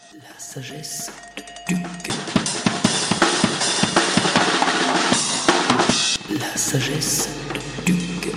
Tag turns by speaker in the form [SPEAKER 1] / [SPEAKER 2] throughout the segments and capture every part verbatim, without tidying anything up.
[SPEAKER 1] La sagesse de Duc. La sagesse de Duc.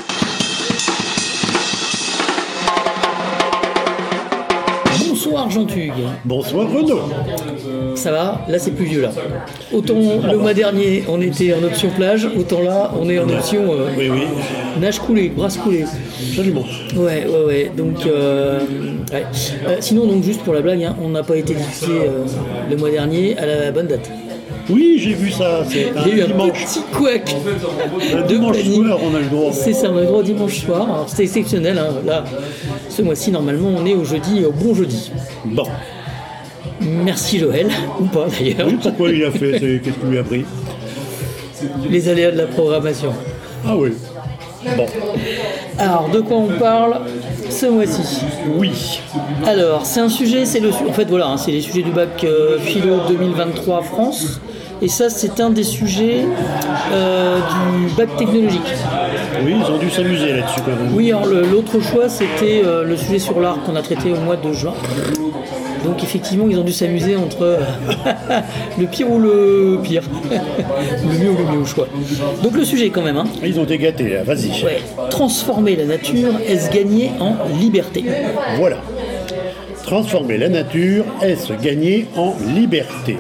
[SPEAKER 1] Bonsoir Jean Tugue.
[SPEAKER 2] Bonsoir Renaud.
[SPEAKER 1] Ça va? Là c'est plus vieux là. Autant le mois dernier on était en option plage, autant là on est en option euh,
[SPEAKER 2] oui, oui.
[SPEAKER 1] nage coulée, brasse coulée.
[SPEAKER 2] Absolument.
[SPEAKER 1] Ouais, ouais, ouais. Donc, euh, ouais. Euh, sinon, donc juste pour la blague, hein, on n'a pas été diffusé euh, le mois dernier à la bonne date.
[SPEAKER 2] Oui, j'ai vu ça. C'est un
[SPEAKER 1] Il y a eu
[SPEAKER 2] dimanche.
[SPEAKER 1] un petit couac
[SPEAKER 2] Un
[SPEAKER 1] de
[SPEAKER 2] dimanche
[SPEAKER 1] planning.
[SPEAKER 2] soir, on a le droit.
[SPEAKER 1] C'est ça, on a le droit au dimanche soir. Alors c'était exceptionnel. Hein. Là, ce mois-ci, normalement, on est au jeudi, au bon jeudi.
[SPEAKER 2] Bon.
[SPEAKER 1] Merci Joël, ou pas d'ailleurs.
[SPEAKER 2] Oui, pourquoi il a fait c'est... Qu'est-ce qu'il lui a pris?
[SPEAKER 1] Les aléas de la programmation.
[SPEAKER 2] Ah oui. Bon.
[SPEAKER 1] Alors, de quoi on parle ce mois-ci?
[SPEAKER 2] Oui.
[SPEAKER 1] Alors, c'est un sujet, c'est le, en fait voilà, hein, c'est les sujets du bac euh, philo deux mille vingt-trois France, et ça c'est un des sujets euh, du bac technologique.
[SPEAKER 2] Oui, ils ont dû s'amuser là-dessus quand même.
[SPEAKER 1] Oui, alors le, l'autre choix c'était euh, le sujet sur l'art qu'on a traité au mois de juin. Donc effectivement, ils ont dû s'amuser entre euh, le pire ou le pire, le mieux ou le mieux, je crois. Donc le sujet quand même, hein.
[SPEAKER 2] Ils ont été gâtés là, vas-y.
[SPEAKER 1] Ouais. Transformer la nature, est-ce gagner en liberté?
[SPEAKER 2] Voilà. Transformer la nature, est-ce gagner en liberté?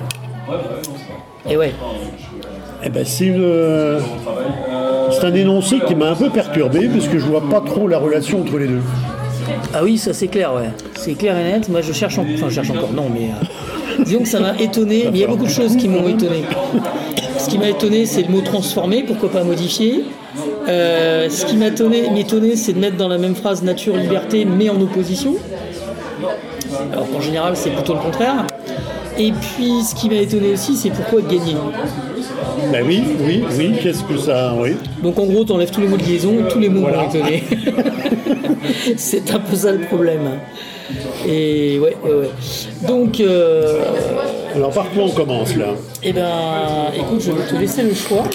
[SPEAKER 1] Et ouais.
[SPEAKER 2] Eh ben c'est une... c'est un énoncé qui m'a un peu perturbé parce que je vois pas trop la relation entre les deux.
[SPEAKER 1] Ah oui, ça c'est clair, ouais. C'est clair et net. Moi je cherche, en... enfin je cherche encore, non, mais euh... disons que ça m'a étonné. Mais il y a beaucoup de choses qui m'ont étonné. Ce qui m'a étonné, c'est le mot transformer, pourquoi pas modifier. Euh, ce qui m'a étonné, m'étonné, c'est de mettre dans la même phrase nature, liberté, mais en opposition. Alors qu'en général, c'est plutôt le contraire. Et puis, ce qui m'a étonné aussi, c'est pourquoi gagner.
[SPEAKER 2] Ben oui, oui, oui, qu'est-ce que ça... Oui.
[SPEAKER 1] Donc en gros, tu enlèves tous les mots de liaison, tous les mots voilà. M'ont étonné. C'est un peu ça le problème. Et ouais, ouais, ouais. Donc... Euh...
[SPEAKER 2] Alors par quoi on commence là?
[SPEAKER 1] Eh ben, écoute, je vais te laisser le choix.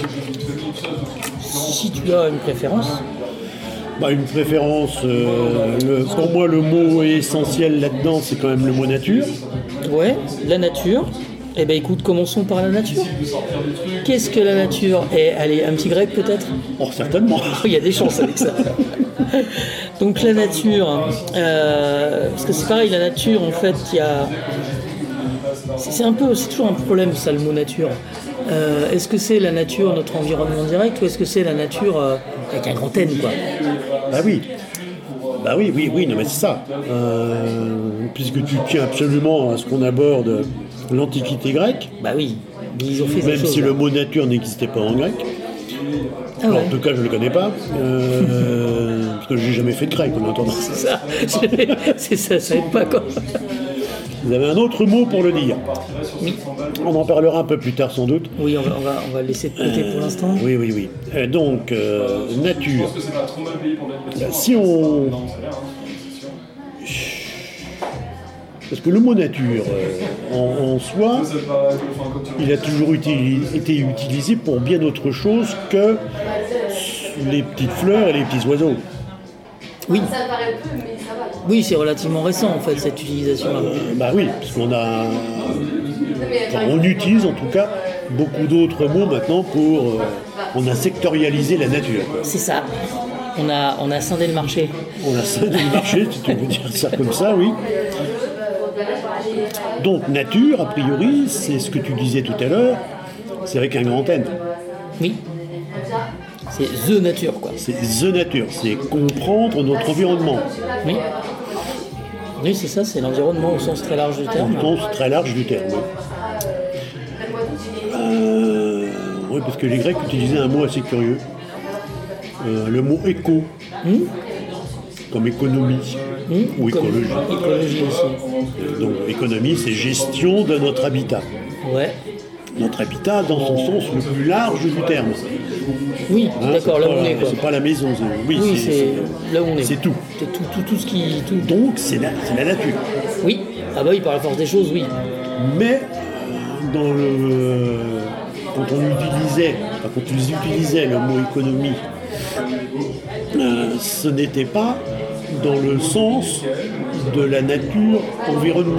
[SPEAKER 1] Si tu as une préférence.
[SPEAKER 2] Bah, une préférence, euh, le, pour moi le mot essentiel là-dedans c'est quand même le mot nature.
[SPEAKER 1] Ouais, la nature. Eh ben écoute, commençons par la nature. Qu'est-ce que la nature est? Allez, un petit grec peut-être?
[SPEAKER 2] Oh, certainement.
[SPEAKER 1] Il y a des chances avec ça. Donc la nature, euh, parce que c'est pareil, la nature en fait, il y a... C'est un peu, c'est toujours un problème ça le mot nature. Euh, est-ce que c'est la nature, notre environnement direct, ou est-ce que c'est la nature euh, avec un grand N quoi?
[SPEAKER 2] Bah oui, bah oui, oui, oui, non mais c'est ça. Euh, puisque tu tiens absolument à ce qu'on aborde l'Antiquité grecque.
[SPEAKER 1] Bah oui, ils ont fait
[SPEAKER 2] même
[SPEAKER 1] ces
[SPEAKER 2] si
[SPEAKER 1] choses,
[SPEAKER 2] le
[SPEAKER 1] là.
[SPEAKER 2] mot nature n'existait pas en grec.
[SPEAKER 1] Ah ouais.
[SPEAKER 2] Alors, en tout cas, je ne le connais pas, euh, parce que je n'ai jamais fait de grec en attendant.
[SPEAKER 1] C'est ça, c'est ça, ça aide pas quoi.
[SPEAKER 2] Vous avez un autre mot pour le dire?
[SPEAKER 1] Oui.
[SPEAKER 2] On en parlera un peu plus tard sans doute.
[SPEAKER 1] Oui, on va, on va, on va le laisser de côté euh, pour l'instant.
[SPEAKER 2] Oui, oui, oui. Euh, donc, euh, nature. Ben, si on... Parce que le mot nature, euh, en, en soi, il a toujours uti- été utilisé pour bien autre chose que les petites fleurs et les petits oiseaux.
[SPEAKER 1] Oui. Oui, c'est relativement récent en fait cette utilisation-là.
[SPEAKER 2] Euh, bah oui, parce qu'on a, enfin, on utilise en tout cas beaucoup d'autres mots maintenant pour, euh, on a sectorialisé la nature. Quoi.
[SPEAKER 1] C'est ça. On a, on a scindé le marché.
[SPEAKER 2] On a scindé le marché, si tu veux dire ça comme ça, oui. Donc nature, a priori, c'est ce que tu disais tout à l'heure, c'est avec un grand N.
[SPEAKER 1] Oui. C'est the nature, quoi.
[SPEAKER 2] C'est the nature, c'est comprendre notre environnement.
[SPEAKER 1] Oui. Oui, c'est ça, c'est l'environnement au sens très large du terme.
[SPEAKER 2] Au sens très large du terme. Euh, oui, parce que les Grecs utilisaient un mot assez curieux. Euh, le mot éco,
[SPEAKER 1] mmh.
[SPEAKER 2] comme économie
[SPEAKER 1] mmh.
[SPEAKER 2] ou écologie.
[SPEAKER 1] Écologie aussi.
[SPEAKER 2] Donc économie, c'est gestion de notre habitat.
[SPEAKER 1] Ouais.
[SPEAKER 2] Notre habitat dans son sens le plus large du terme.
[SPEAKER 1] Oui, hein, d'accord, là où
[SPEAKER 2] pas,
[SPEAKER 1] on est quoi.
[SPEAKER 2] C'est pas la maison, c'est, oui,
[SPEAKER 1] oui,
[SPEAKER 2] c'est,
[SPEAKER 1] c'est,
[SPEAKER 2] c'est
[SPEAKER 1] là où on est.
[SPEAKER 2] C'est tout.
[SPEAKER 1] C'est tout, tout, tout ce qui. Tout.
[SPEAKER 2] Donc c'est la, c'est la nature.
[SPEAKER 1] Oui. Ah bah oui, par la force des choses, oui.
[SPEAKER 2] Mais dans le quand on utilisait, enfin, quand ils utilisaient le mot économie, euh, ce n'était pas dans le sens de la nature environnement.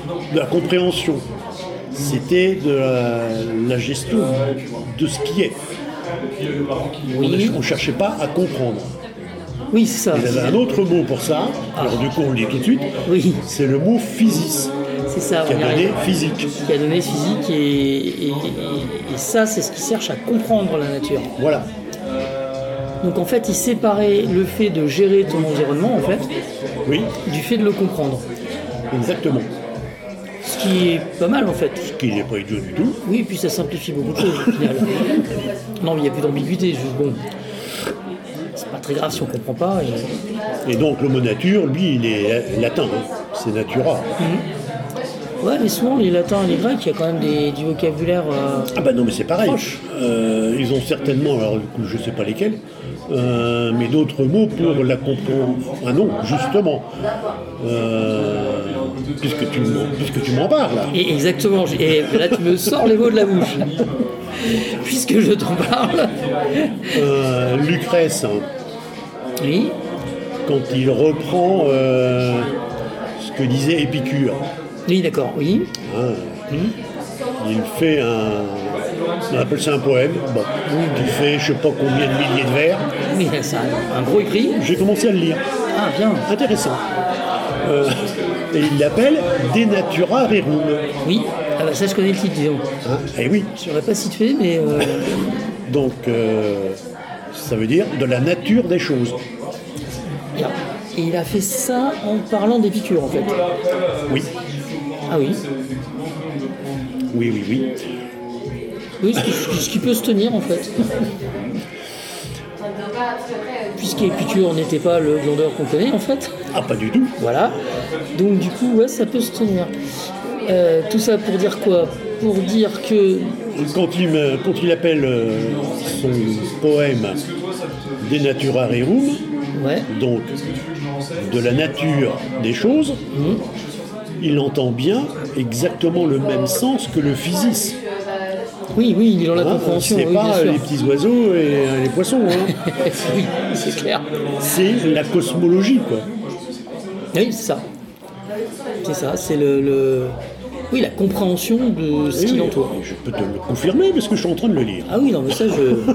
[SPEAKER 2] de la compréhension. C'était de la, la gestion de ce qui est.
[SPEAKER 1] Oui.
[SPEAKER 2] On ne cherchait pas à comprendre.
[SPEAKER 1] Oui, c'est ça.
[SPEAKER 2] Il y avait un autre mot pour ça, alors du coup on le dit tout de suite,
[SPEAKER 1] Oui,
[SPEAKER 2] c'est le mot physis,
[SPEAKER 1] c'est ça.
[SPEAKER 2] qui
[SPEAKER 1] on y
[SPEAKER 2] a donné
[SPEAKER 1] arrive.
[SPEAKER 2] physique.
[SPEAKER 1] Qui a donné physique et, et, et- et ça, c'est ce qui cherche à comprendre la nature.
[SPEAKER 2] Voilà.
[SPEAKER 1] Donc en fait, il séparait le fait de gérer ton environnement, en fait,
[SPEAKER 2] Oui,
[SPEAKER 1] du fait de le comprendre.
[SPEAKER 2] exactement.
[SPEAKER 1] Ce qui est pas mal, en fait.
[SPEAKER 2] Ce qui n'est pas idiot du tout.
[SPEAKER 1] Oui, et puis ça simplifie beaucoup de choses, au final. Non, mais il n'y a plus d'ambiguïté. Juste, bon, c'est pas très grave si on comprend pas. et-
[SPEAKER 2] Et donc le mot nature, lui, il est latin, hein. C'est natura.
[SPEAKER 1] Ouais, mais souvent, les latins et les grecs, il y a quand même des, du vocabulaire... euh,
[SPEAKER 2] Ah bah non, mais c'est pareil.
[SPEAKER 1] Proche.
[SPEAKER 2] Euh, ils ont certainement, alors du coup, je ne sais pas lesquels, euh, mais d'autres mots pour la comprendre. Ah non, justement. Euh, puisque tu, m'en- puisque tu m'en parles, là.
[SPEAKER 1] Et exactement, j'ai- et là tu me sors les mots de la bouche. Puisque je t'en parle.
[SPEAKER 2] Euh, Lucrèce, hein,
[SPEAKER 1] Oui,
[SPEAKER 2] quand il reprend euh, ce que disait Épicure,
[SPEAKER 1] oui d'accord, oui.
[SPEAKER 2] hein, il fait un. On appelle ça un poème, bon, qui fait je sais pas combien de milliers de vers.
[SPEAKER 1] Oui, c'est un, un gros écrit.
[SPEAKER 2] J'ai commencé à le lire.
[SPEAKER 1] Ah, bien.
[SPEAKER 2] Intéressant. Euh, et il l'appelle De Natura Rerum.
[SPEAKER 1] Oui, ah bah ça je connais le titre, disons.
[SPEAKER 2] Hein, et oui,
[SPEAKER 1] Je n'aurais pas situé, mais... euh,
[SPEAKER 2] donc euh, ça veut dire de la nature des choses.
[SPEAKER 1] bien. Et il a fait ça en parlant d'Épicure, en fait.
[SPEAKER 2] Oui,
[SPEAKER 1] Ah oui.
[SPEAKER 2] oui, oui, oui.
[SPEAKER 1] Oui, ce qui, ce qui peut se tenir, en fait. Puisqu'Épicure n'était pas le glandeur qu'on connaît, en fait.
[SPEAKER 2] Ah, pas du tout.
[SPEAKER 1] Voilà. Donc du coup, ouais, ça peut se tenir. Euh, tout ça pour dire quoi? Pour dire que...
[SPEAKER 2] Quand il, me- quand il appelle euh, son poème De Natura Rerum,
[SPEAKER 1] Ouais.
[SPEAKER 2] donc de la nature des choses, il entend bien exactement le même sens que le physis.
[SPEAKER 1] Oui, oui, il est dans la
[SPEAKER 2] Hein,
[SPEAKER 1] compréhension.
[SPEAKER 2] c'est
[SPEAKER 1] oui, bien
[SPEAKER 2] pas
[SPEAKER 1] sûr.
[SPEAKER 2] les petits oiseaux et euh, les poissons, hein.
[SPEAKER 1] Oui, c'est clair.
[SPEAKER 2] C'est la cosmologie, quoi.
[SPEAKER 1] Oui, c'est ça. C'est ça, c'est le, le- Oui, la compréhension de ce
[SPEAKER 2] Et
[SPEAKER 1] qui
[SPEAKER 2] oui,
[SPEAKER 1] l'entoure.
[SPEAKER 2] je peux te le confirmer parce que je suis en train de le lire.
[SPEAKER 1] Ah oui, non, mais ça, je...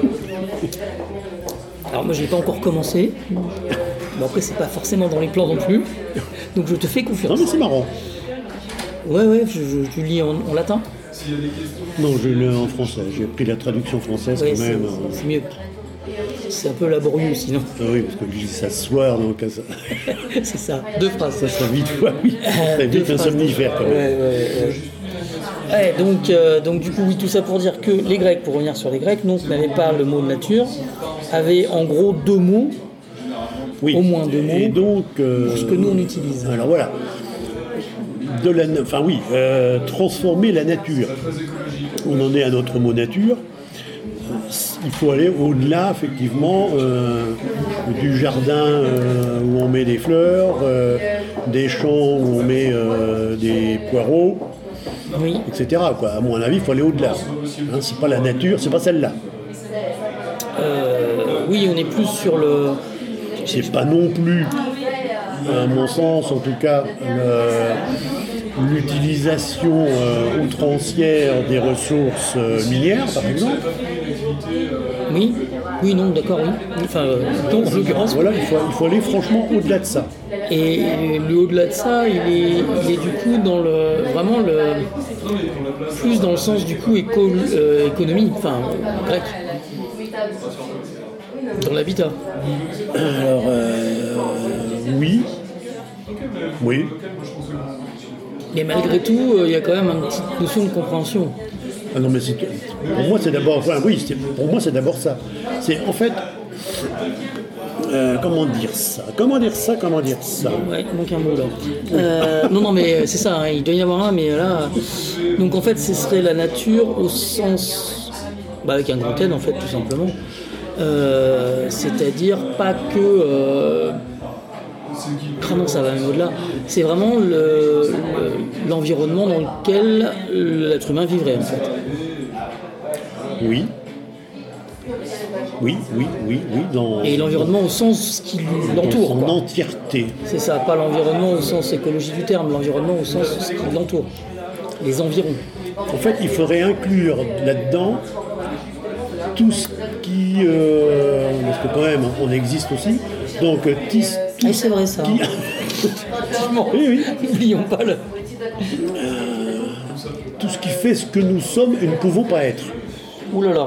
[SPEAKER 1] Alors moi, je n'ai pas encore commencé. Bon, après, c'est pas forcément dans les plans non plus. Donc je te fais
[SPEAKER 2] Non,
[SPEAKER 1] confiance.
[SPEAKER 2] mais c'est marrant.
[SPEAKER 1] Ouais, ouais, je, je, tu lis en, en latin.
[SPEAKER 2] Non, je le lis en français. J'ai pris la traduction française
[SPEAKER 1] Ouais,
[SPEAKER 2] quand
[SPEAKER 1] c'est
[SPEAKER 2] même.
[SPEAKER 1] c'est mieux. C'est un peu laborieux sinon.
[SPEAKER 2] Ah oui, parce que je dis ça ce soir, donc ça,
[SPEAKER 1] C'est ça, deux phrases.
[SPEAKER 2] ça sera vite, ouais, oui. Ça
[SPEAKER 1] Deux
[SPEAKER 2] vite un
[SPEAKER 1] phrases.
[SPEAKER 2] somnifère quand même.
[SPEAKER 1] Ouais, ouais, ouais. Ouais, donc, euh, donc du coup, oui, tout ça pour dire que les Grecs, pour revenir sur les Grecs, donc n'avaient pas le mot de nature, avaient en gros deux mots,
[SPEAKER 2] Oui.
[SPEAKER 1] au moins deux mots,
[SPEAKER 2] Et donc, euh,
[SPEAKER 1] pour ce que nous on utilise.
[SPEAKER 2] alors voilà. De la, na- enfin oui, euh, transformer la nature. On en est à notre mot nature. Il faut aller au-delà, effectivement, euh, du jardin euh, où on met des fleurs, euh, des champs où on met euh, des poireaux,
[SPEAKER 1] Oui,
[SPEAKER 2] et cetera quoi. À mon avis, il faut aller au-delà. Hein, c'est pas la nature, c'est pas celle-là.
[SPEAKER 1] euh, oui, on est plus sur le.
[SPEAKER 2] C'est pas non plus, à mon sens en tout cas, le- l'utilisation euh, outrancière des ressources euh, minières, par exemple.
[SPEAKER 1] Oui, oui, non, d'accord, oui. Enfin, euh, non, en l'occurrence.
[SPEAKER 2] Voilà, il faut, il faut aller franchement au-delà de ça.
[SPEAKER 1] Et le au-delà de ça, il est, il est du coup dans le vraiment le plus dans le sens du coup éco, euh, économie, enfin euh, grec, dans l'habitat.
[SPEAKER 2] Alors, euh, oui. Oui.
[SPEAKER 1] Mais malgré tout, euh, il y a quand même une petite notion de compréhension.
[SPEAKER 2] Ah non, mais c'est, pour moi, c'est d'abord. Enfin, oui, c'est, pour moi, c'est d'abord ça. C'est en fait. euh, comment dire ça Comment dire ça Comment dire ça
[SPEAKER 1] Ouais, il manque un mot là. Euh, non, non, mais c'est ça, hein, il doit y en avoir un, mais là. Donc en fait, ce serait la nature au sens. Bah, avec un grand N en fait, tout simplement. Euh, c'est-à-dire pas que. Euh, ah non, ça va même au-delà. C'est vraiment le, le- l'environnement dans lequel l'être humain vivrait en fait.
[SPEAKER 2] Oui. Oui, oui, oui, oui. Dans,
[SPEAKER 1] Et l'environnement au sens qui l'entoure.
[SPEAKER 2] Son
[SPEAKER 1] quoi.
[SPEAKER 2] entièreté.
[SPEAKER 1] C'est ça, pas l'environnement au sens écologie du terme, l'environnement au sens ce qui l'entoure. Les environs.
[SPEAKER 2] En fait, il faudrait inclure là-dedans tout ce qui... euh, parce que quand même, on existe aussi. Donc, euh, tis, tout
[SPEAKER 1] Ah, c'est vrai ça.
[SPEAKER 2] qui-
[SPEAKER 1] Effectivement.
[SPEAKER 2] Oui, oui.
[SPEAKER 1] N'oublions pas le.
[SPEAKER 2] tout ce qui fait ce que nous sommes et ne pouvons pas être.
[SPEAKER 1] Ouh là là.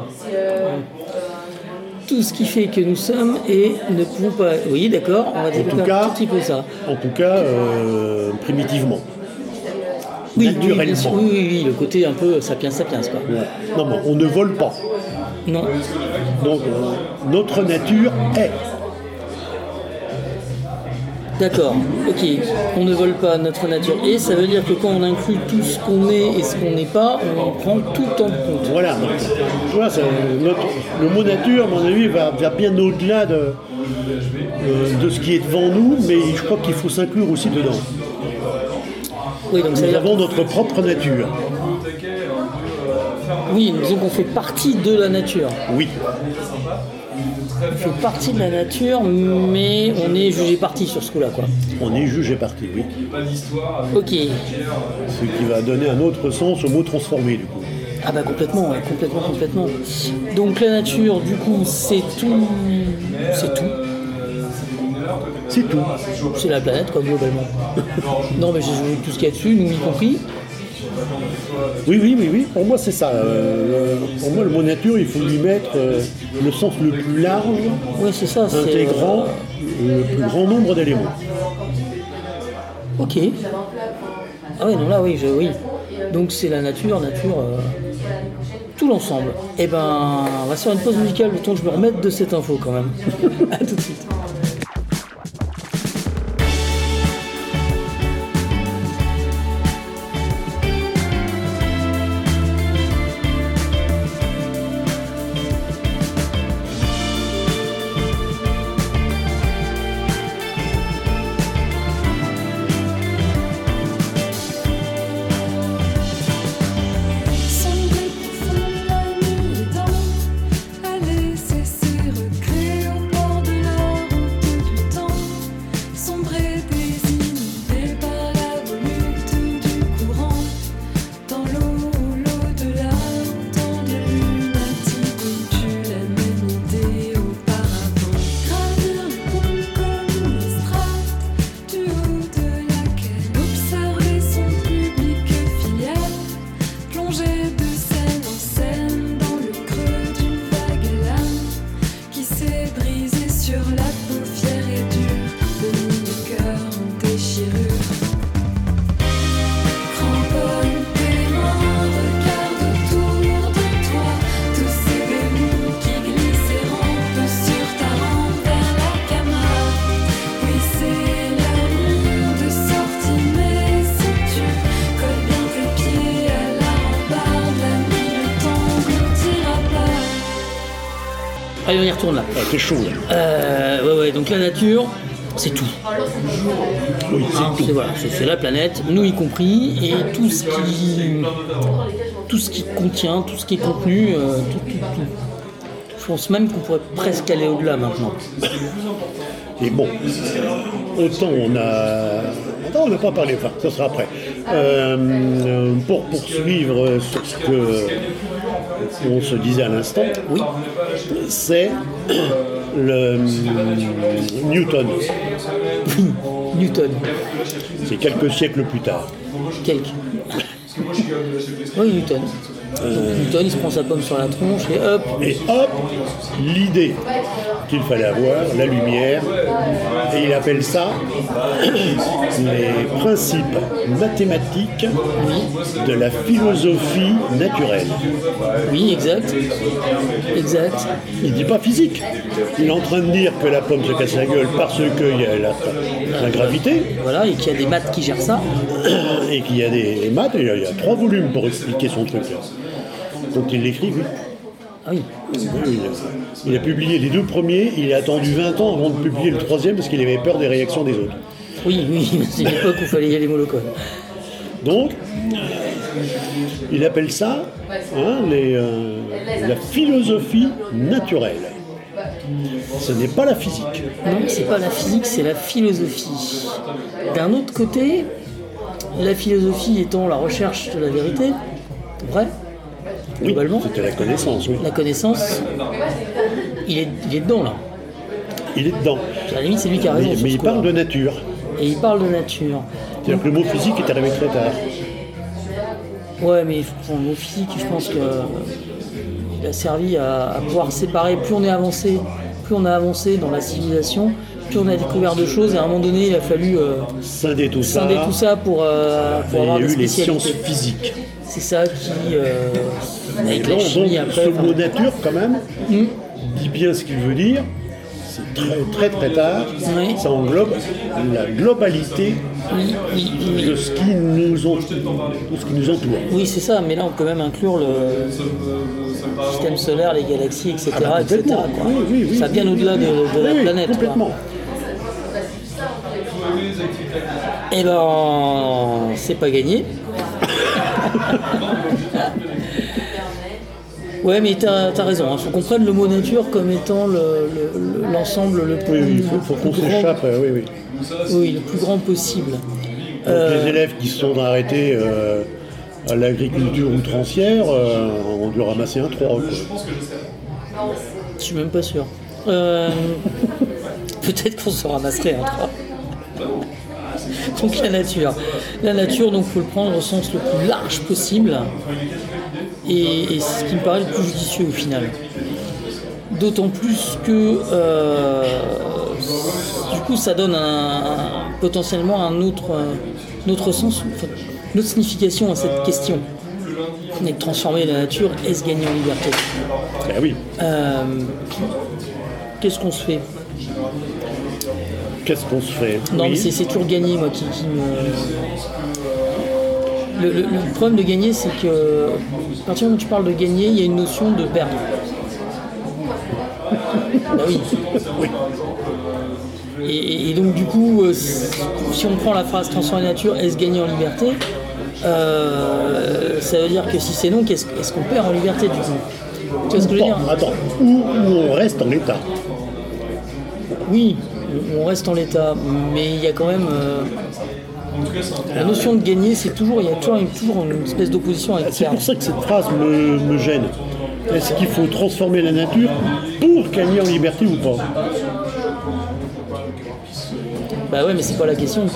[SPEAKER 1] Tout ce qui fait que nous sommes et ne pouvons pas. Oui, d'accord, on va développer
[SPEAKER 2] tout cas-
[SPEAKER 1] un tout petit peu ça.
[SPEAKER 2] En tout cas, euh, primitivement.
[SPEAKER 1] Oui,
[SPEAKER 2] naturellement.
[SPEAKER 1] oui, bien sûr. oui, oui, oui, le côté un peu sapiens sapiens quoi.
[SPEAKER 2] Non, mais on ne vole pas.
[SPEAKER 1] Non.
[SPEAKER 2] Donc, euh, notre nature est.
[SPEAKER 1] D'accord, ok, on ne vole pas notre nature. Et ça veut dire que quand on inclut tout ce qu'on est et ce qu'on n'est pas, on prend tout en compte.
[SPEAKER 2] Voilà. Donc, tu vois, c'est notre- le mot nature, à mon avis, va, va bien au-delà de, euh, de ce qui est devant nous, mais je crois qu'il faut s'inclure aussi dedans.
[SPEAKER 1] Oui, donc ça veut
[SPEAKER 2] Nous
[SPEAKER 1] dire
[SPEAKER 2] avons notre propre nature.
[SPEAKER 1] oui, disons qu'on fait partie de la nature.
[SPEAKER 2] Oui.
[SPEAKER 1] On fait partie de la nature, mais on est jugé parti sur ce coup-là, quoi.
[SPEAKER 2] On est jugé parti, oui.
[SPEAKER 1] Ok.
[SPEAKER 2] Ce qui va donner un autre sens au mot transformé, du coup.
[SPEAKER 1] Ah bah complètement, ouais, complètement, complètement. Donc la nature, du coup, c'est tout, c'est tout.
[SPEAKER 2] C'est tout.
[SPEAKER 1] C'est la planète, quoi, globalement. Non, mais j'ai joué tout ce qu'il y a dessus, nous y compris.
[SPEAKER 2] Oui, oui, oui, oui. Pour moi, c'est ça. Euh, pour moi, le mot nature, il faut lui mettre euh, le sens le plus large,
[SPEAKER 1] Oui, c'est ça. C'est,
[SPEAKER 2] intégrant le plus grand nombre d'éléments.
[SPEAKER 1] euh, Ok. Ah ouais, non, là, oui, je, oui. Donc c'est la nature, nature, euh, tout l'ensemble. Eh ben, on va se faire une pause musicale, le temps que je me remette de cette info, quand même. À tout de suite.
[SPEAKER 3] Sombrer profond la nuit et dans, aller cesser, recréer au bord de la route du temps, sombrer désinhibé par la volute du courant, dans l'eau ou l'au-delà, autant de lunatiques ont eu la même idée auparavant. Gravir le pont comme une strate, du haut de laquelle observer son public filial. Plonger de scène en scène dans le creux d'une vague lame qui s'est brisée sur la peau fière et dure de mille cœurs en déchirure. Cramponne tes mains, regarde autour de toi tous ces démons qui glissent et rampent sur ta rampe vers la camarade. Oui, c'est la mur de sortie, mais si tu colles bien tes pieds à la rambarde, la nuit ne t'engloutira pas.
[SPEAKER 1] Allez, on y retourne là.
[SPEAKER 2] Ah, c'est chaud, là.
[SPEAKER 1] Euh, ouais, ouais, donc la nature, c'est tout.
[SPEAKER 2] Oui, c'est
[SPEAKER 1] Hein, c'est, voilà, c'est, c'est la planète, nous y compris, et tout ce qui, tout ce qui contient, tout ce qui est contenu, euh, tout, tout, tout. Je pense même qu'on pourrait presque aller au-delà maintenant.
[SPEAKER 2] Et bon, autant on a... Attends, on n'a pas parlé, enfin, ça sera après. Euh, pour poursuivre sur ce que on se disait à l'instant,
[SPEAKER 1] Oui,
[SPEAKER 2] c'est le Newton.
[SPEAKER 1] Newton,
[SPEAKER 2] C'est quelques siècles plus tard.
[SPEAKER 1] quelques. Oui, Newton. Donc, Newton, il se prend sa pomme sur la tronche et hop,
[SPEAKER 2] Et hop, l'idée qu'il fallait avoir, la lumière, et il appelle ça les principes mathématiques de la philosophie naturelle.
[SPEAKER 1] oui, exact. Exact.
[SPEAKER 2] Il ne dit pas physique. Il est en train de dire que la pomme se casse la gueule parce qu'il y a la, la gravité
[SPEAKER 1] Voilà, et qu'il y a des maths qui gèrent ça.
[SPEAKER 2] et qu'il y a des maths. Et il y a trois volumes pour expliquer son truc. Donc il l'écrit, oui.
[SPEAKER 1] Ah oui.
[SPEAKER 2] Oui, il, a, il a publié les deux premiers, il a attendu vingt ans avant de publier le troisième parce qu'il avait peur des réactions des autres.
[SPEAKER 1] Oui, oui, c'est l'époque où il fallait y aller mollo, quoi.
[SPEAKER 2] Donc, il appelle ça hein, les, euh, la philosophie naturelle. Ce n'est pas la physique.
[SPEAKER 1] Non, c'est pas la physique, c'est la philosophie. D'un autre côté, la philosophie étant la recherche de la vérité, vrai,
[SPEAKER 2] Oui,
[SPEAKER 1] globalement,
[SPEAKER 2] c'était la connaissance, oui.
[SPEAKER 1] la connaissance, il est, il est dedans là.
[SPEAKER 2] Il est dedans.
[SPEAKER 1] À la limite, c'est lui qui a raison.
[SPEAKER 2] Mais,
[SPEAKER 1] sur
[SPEAKER 2] mais
[SPEAKER 1] ce
[SPEAKER 2] il parle
[SPEAKER 1] coup-là.
[SPEAKER 2] de nature.
[SPEAKER 1] Et il parle de nature.
[SPEAKER 2] C'est-à-dire que le mot physique est arrivé très tard.
[SPEAKER 1] Ouais, mais pour le mot physique, je pense que euh, il a servi à, à pouvoir séparer. Plus on est avancé, plus on a avancé dans la civilisation, plus on a découvert de choses. Et à un moment donné, il a fallu euh,
[SPEAKER 2] Scinder tout ça.
[SPEAKER 1] scinder tout ça pour, euh, pour
[SPEAKER 2] Et
[SPEAKER 1] avoir
[SPEAKER 2] il y a
[SPEAKER 1] des
[SPEAKER 2] eu les
[SPEAKER 1] spécialités.
[SPEAKER 2] sciences physiques.
[SPEAKER 1] C'est ça qui, euh, avec
[SPEAKER 2] Et
[SPEAKER 1] la
[SPEAKER 2] donc,
[SPEAKER 1] chimie
[SPEAKER 2] donc,
[SPEAKER 1] après.
[SPEAKER 2] ce
[SPEAKER 1] enfin,
[SPEAKER 2] mot nature, quand même,
[SPEAKER 1] hum,
[SPEAKER 2] dit bien ce qu'il veut dire. C'est très très très tard.
[SPEAKER 1] Oui.
[SPEAKER 2] Ça englobe la globalité
[SPEAKER 1] oui, oui, oui,
[SPEAKER 2] de
[SPEAKER 1] oui.
[SPEAKER 2] ce qui nous, en- de ce qui nous entoure.
[SPEAKER 1] Oui, c'est ça, mais là on peut même inclure le système solaire, les galaxies, et cetera
[SPEAKER 2] Ah bah,
[SPEAKER 1] et cetera
[SPEAKER 2] complètement.
[SPEAKER 1] quoi.
[SPEAKER 2] Oui, oui, oui,
[SPEAKER 1] ça vient
[SPEAKER 2] oui,
[SPEAKER 1] au-delà de, de la
[SPEAKER 2] Oui, oui,
[SPEAKER 1] planète. quoi.
[SPEAKER 2] complètement.
[SPEAKER 1] Eh ben, c'est pas gagné. Ouais, mais t'as as raison, il faut qu'on prenne le mot nature comme étant le- le- le- l'ensemble le, plus,
[SPEAKER 2] Oui, oui, il faut, faut
[SPEAKER 1] le
[SPEAKER 2] qu'on
[SPEAKER 1] plus grand-
[SPEAKER 2] s'échappe. euh, Oui, oui.
[SPEAKER 1] Oui, le plus grand possible.
[SPEAKER 2] Donc, les élèves qui se sont arrêtés euh, à l'agriculture outrancière euh, ont dû ramasser un trois. Quoi.
[SPEAKER 1] Je suis même pas sûr. Euh, Peut-être qu'on se ramasserait un trois. Donc la nature. La nature, donc faut le prendre au sens le plus large possible. Et, et c'est ce qui me paraît le plus judicieux au final. D'autant plus que euh, du coup ça donne un, un- potentiellement un autre, un autre sens, enfin, une autre signification à cette question. On est transformer la nature, est-ce gagner en liberté?
[SPEAKER 2] Ben oui.
[SPEAKER 1] Euh, Qu'est-ce qu'on se fait?
[SPEAKER 2] Qu'est-ce qu'on se fait?
[SPEAKER 1] Non,
[SPEAKER 2] Oui.
[SPEAKER 1] mais c'est c'est toujours gagner, moi, qui, qui me. Le, le- le problème de gagner, c'est que, à partir du moment où tu parles de gagner, il y a une notion de perdre. Bah oui.
[SPEAKER 2] Oui.
[SPEAKER 1] Et, et donc, du coup, euh, si on prend la phrase transformer la nature, est-ce gagner en liberté? Euh, ça veut dire que si c'est non, qu'est-ce est-ce qu'on perd en liberté, du coup? Tu vois ce que je veux dire?
[SPEAKER 2] Bon, attends, où, où on reste en l'état?
[SPEAKER 1] Oui, on reste en l'état, mais il y a quand même. euh, la notion de gagner, c'est toujours, il y a toujours une, toujours une espèce d'opposition avec
[SPEAKER 2] C'est
[SPEAKER 1] perdre.
[SPEAKER 2] pour ça que cette phrase me, me gêne. Est-ce qu'il faut transformer la nature pour gagner en liberté ou pas?
[SPEAKER 1] Bah ouais, mais c'est pas la question.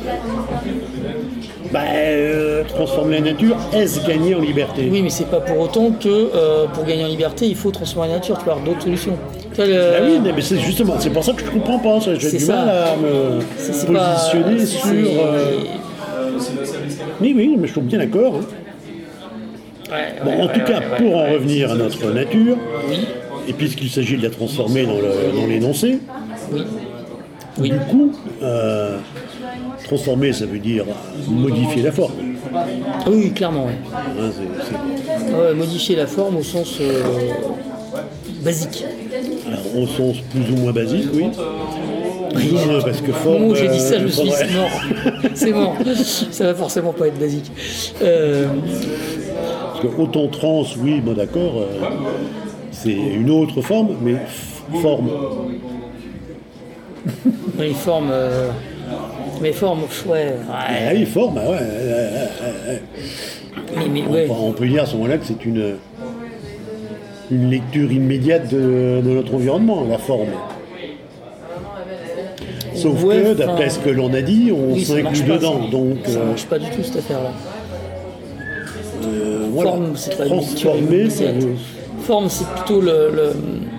[SPEAKER 2] Bah, euh, transformer la nature, est-ce gagner en liberté?
[SPEAKER 1] Oui, mais c'est pas pour autant que euh, pour gagner en liberté, il faut transformer la nature. Tu peux avoir d'autres solutions. Tu vois, le-
[SPEAKER 2] Ah oui, mais c'est justement, c'est pour ça que je comprends pas. ça. J'ai
[SPEAKER 1] C'est
[SPEAKER 2] du
[SPEAKER 1] ça.
[SPEAKER 2] mal à me
[SPEAKER 1] c'est- c'est pas-
[SPEAKER 2] positionner
[SPEAKER 1] c'est-
[SPEAKER 2] sur.
[SPEAKER 1] c'est-
[SPEAKER 2] euh, Oui, oui, mais je suis bien d'accord. hein.
[SPEAKER 1] Ouais,
[SPEAKER 2] Bon,
[SPEAKER 1] ouais,
[SPEAKER 2] en
[SPEAKER 1] ouais,
[SPEAKER 2] tout
[SPEAKER 1] ouais,
[SPEAKER 2] cas,
[SPEAKER 1] ouais,
[SPEAKER 2] pour en
[SPEAKER 1] ouais.
[SPEAKER 2] revenir à notre nature,
[SPEAKER 1] Oui,
[SPEAKER 2] et puisqu'il s'agit de la transformer dans le- dans l'énoncé,
[SPEAKER 1] oui, oui.
[SPEAKER 2] du coup, euh, transformer, ça veut dire modifier la forme.
[SPEAKER 1] Ah oui, oui, clairement, ouais.
[SPEAKER 2] Hein, c'est- c'est-
[SPEAKER 1] Ouais, modifier la forme au sens euh, basique.
[SPEAKER 2] alors, au sens plus ou moins basique, oui.
[SPEAKER 1] Oui,
[SPEAKER 2] Euh, parce que
[SPEAKER 1] Au
[SPEAKER 2] forme.
[SPEAKER 1] moment où j'ai dit ça, je
[SPEAKER 2] euh,
[SPEAKER 1] me suis dit,
[SPEAKER 2] faudrait-
[SPEAKER 1] c'est mort. C'est mort. Ça va forcément pas être basique. Euh,
[SPEAKER 2] Parce que autant trans, oui, bon d'accord, euh, c'est une autre forme, mais f- forme.
[SPEAKER 1] oui, forme. euh, mais forme, ouais. ouais.
[SPEAKER 2] Ah oui, forme, ah ouais. euh, euh, euh,
[SPEAKER 1] Mais, mais,
[SPEAKER 2] on,
[SPEAKER 1] ouais.
[SPEAKER 2] peut- on peut dire à ce moment-là que c'est une, une lecture immédiate de, de notre environnement, la forme. Sauf
[SPEAKER 1] Ouais,
[SPEAKER 2] que,
[SPEAKER 1] enfin,
[SPEAKER 2] d'après ce que l'on a dit, on
[SPEAKER 1] oui, ça marche
[SPEAKER 2] s'inclut
[SPEAKER 1] pas,
[SPEAKER 2] dedans.
[SPEAKER 1] ça.
[SPEAKER 2] Donc,
[SPEAKER 1] Ça
[SPEAKER 2] euh,
[SPEAKER 1] marche pas du tout cette affaire-là.
[SPEAKER 2] euh, voilà.
[SPEAKER 1] Forme, c'est pas une lecture
[SPEAKER 2] Transformer, ça
[SPEAKER 1] immédiate.
[SPEAKER 2] veut-
[SPEAKER 1] Forme, c'est plutôt le. le-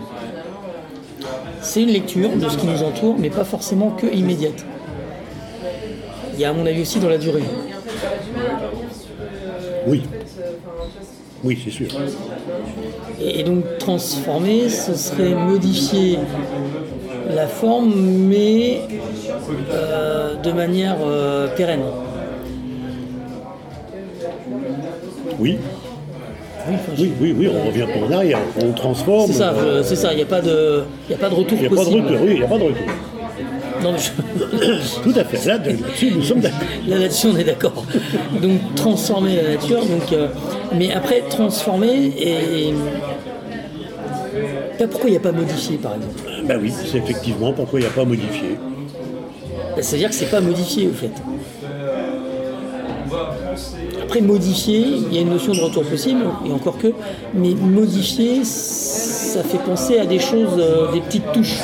[SPEAKER 1] C'est une lecture de ce qui nous entoure, mais pas forcément que immédiate. Il y a, à mon avis, aussi dans la durée.
[SPEAKER 2] Oui. Oui, c'est sûr.
[SPEAKER 1] Et, et donc, transformer, ce serait modifier la forme, mais euh, de manière euh, pérenne.
[SPEAKER 2] Oui.
[SPEAKER 1] Oui, enfin,
[SPEAKER 2] Oui, oui, oui, on revient pas en arrière, on transforme.
[SPEAKER 1] C'est ça,
[SPEAKER 2] euh,
[SPEAKER 1] je- c'est ça. Il n'y a pas de, il y a pas de retour
[SPEAKER 2] il n'y a pas de
[SPEAKER 1] possible.
[SPEAKER 2] retour, oui, il n'y a pas de retour.
[SPEAKER 1] Non, mais je-
[SPEAKER 2] Tout à fait, là, de- là-dessus, nous sommes d'accord.
[SPEAKER 1] Là, là-dessus, on est d'accord. Donc, transformer la nature. Donc, euh, mais après, transformer et Là, pourquoi il n'y a pas modifié, par exemple?
[SPEAKER 2] Ben oui, c'est effectivement pourquoi il n'y a pas modifié.
[SPEAKER 1] Ben, c'est-à-dire que c'est pas modifié, au fait. Après, modifier, il y a une notion de retour possible, et encore que, mais modifier, ça fait penser à des choses, euh, des petites touches.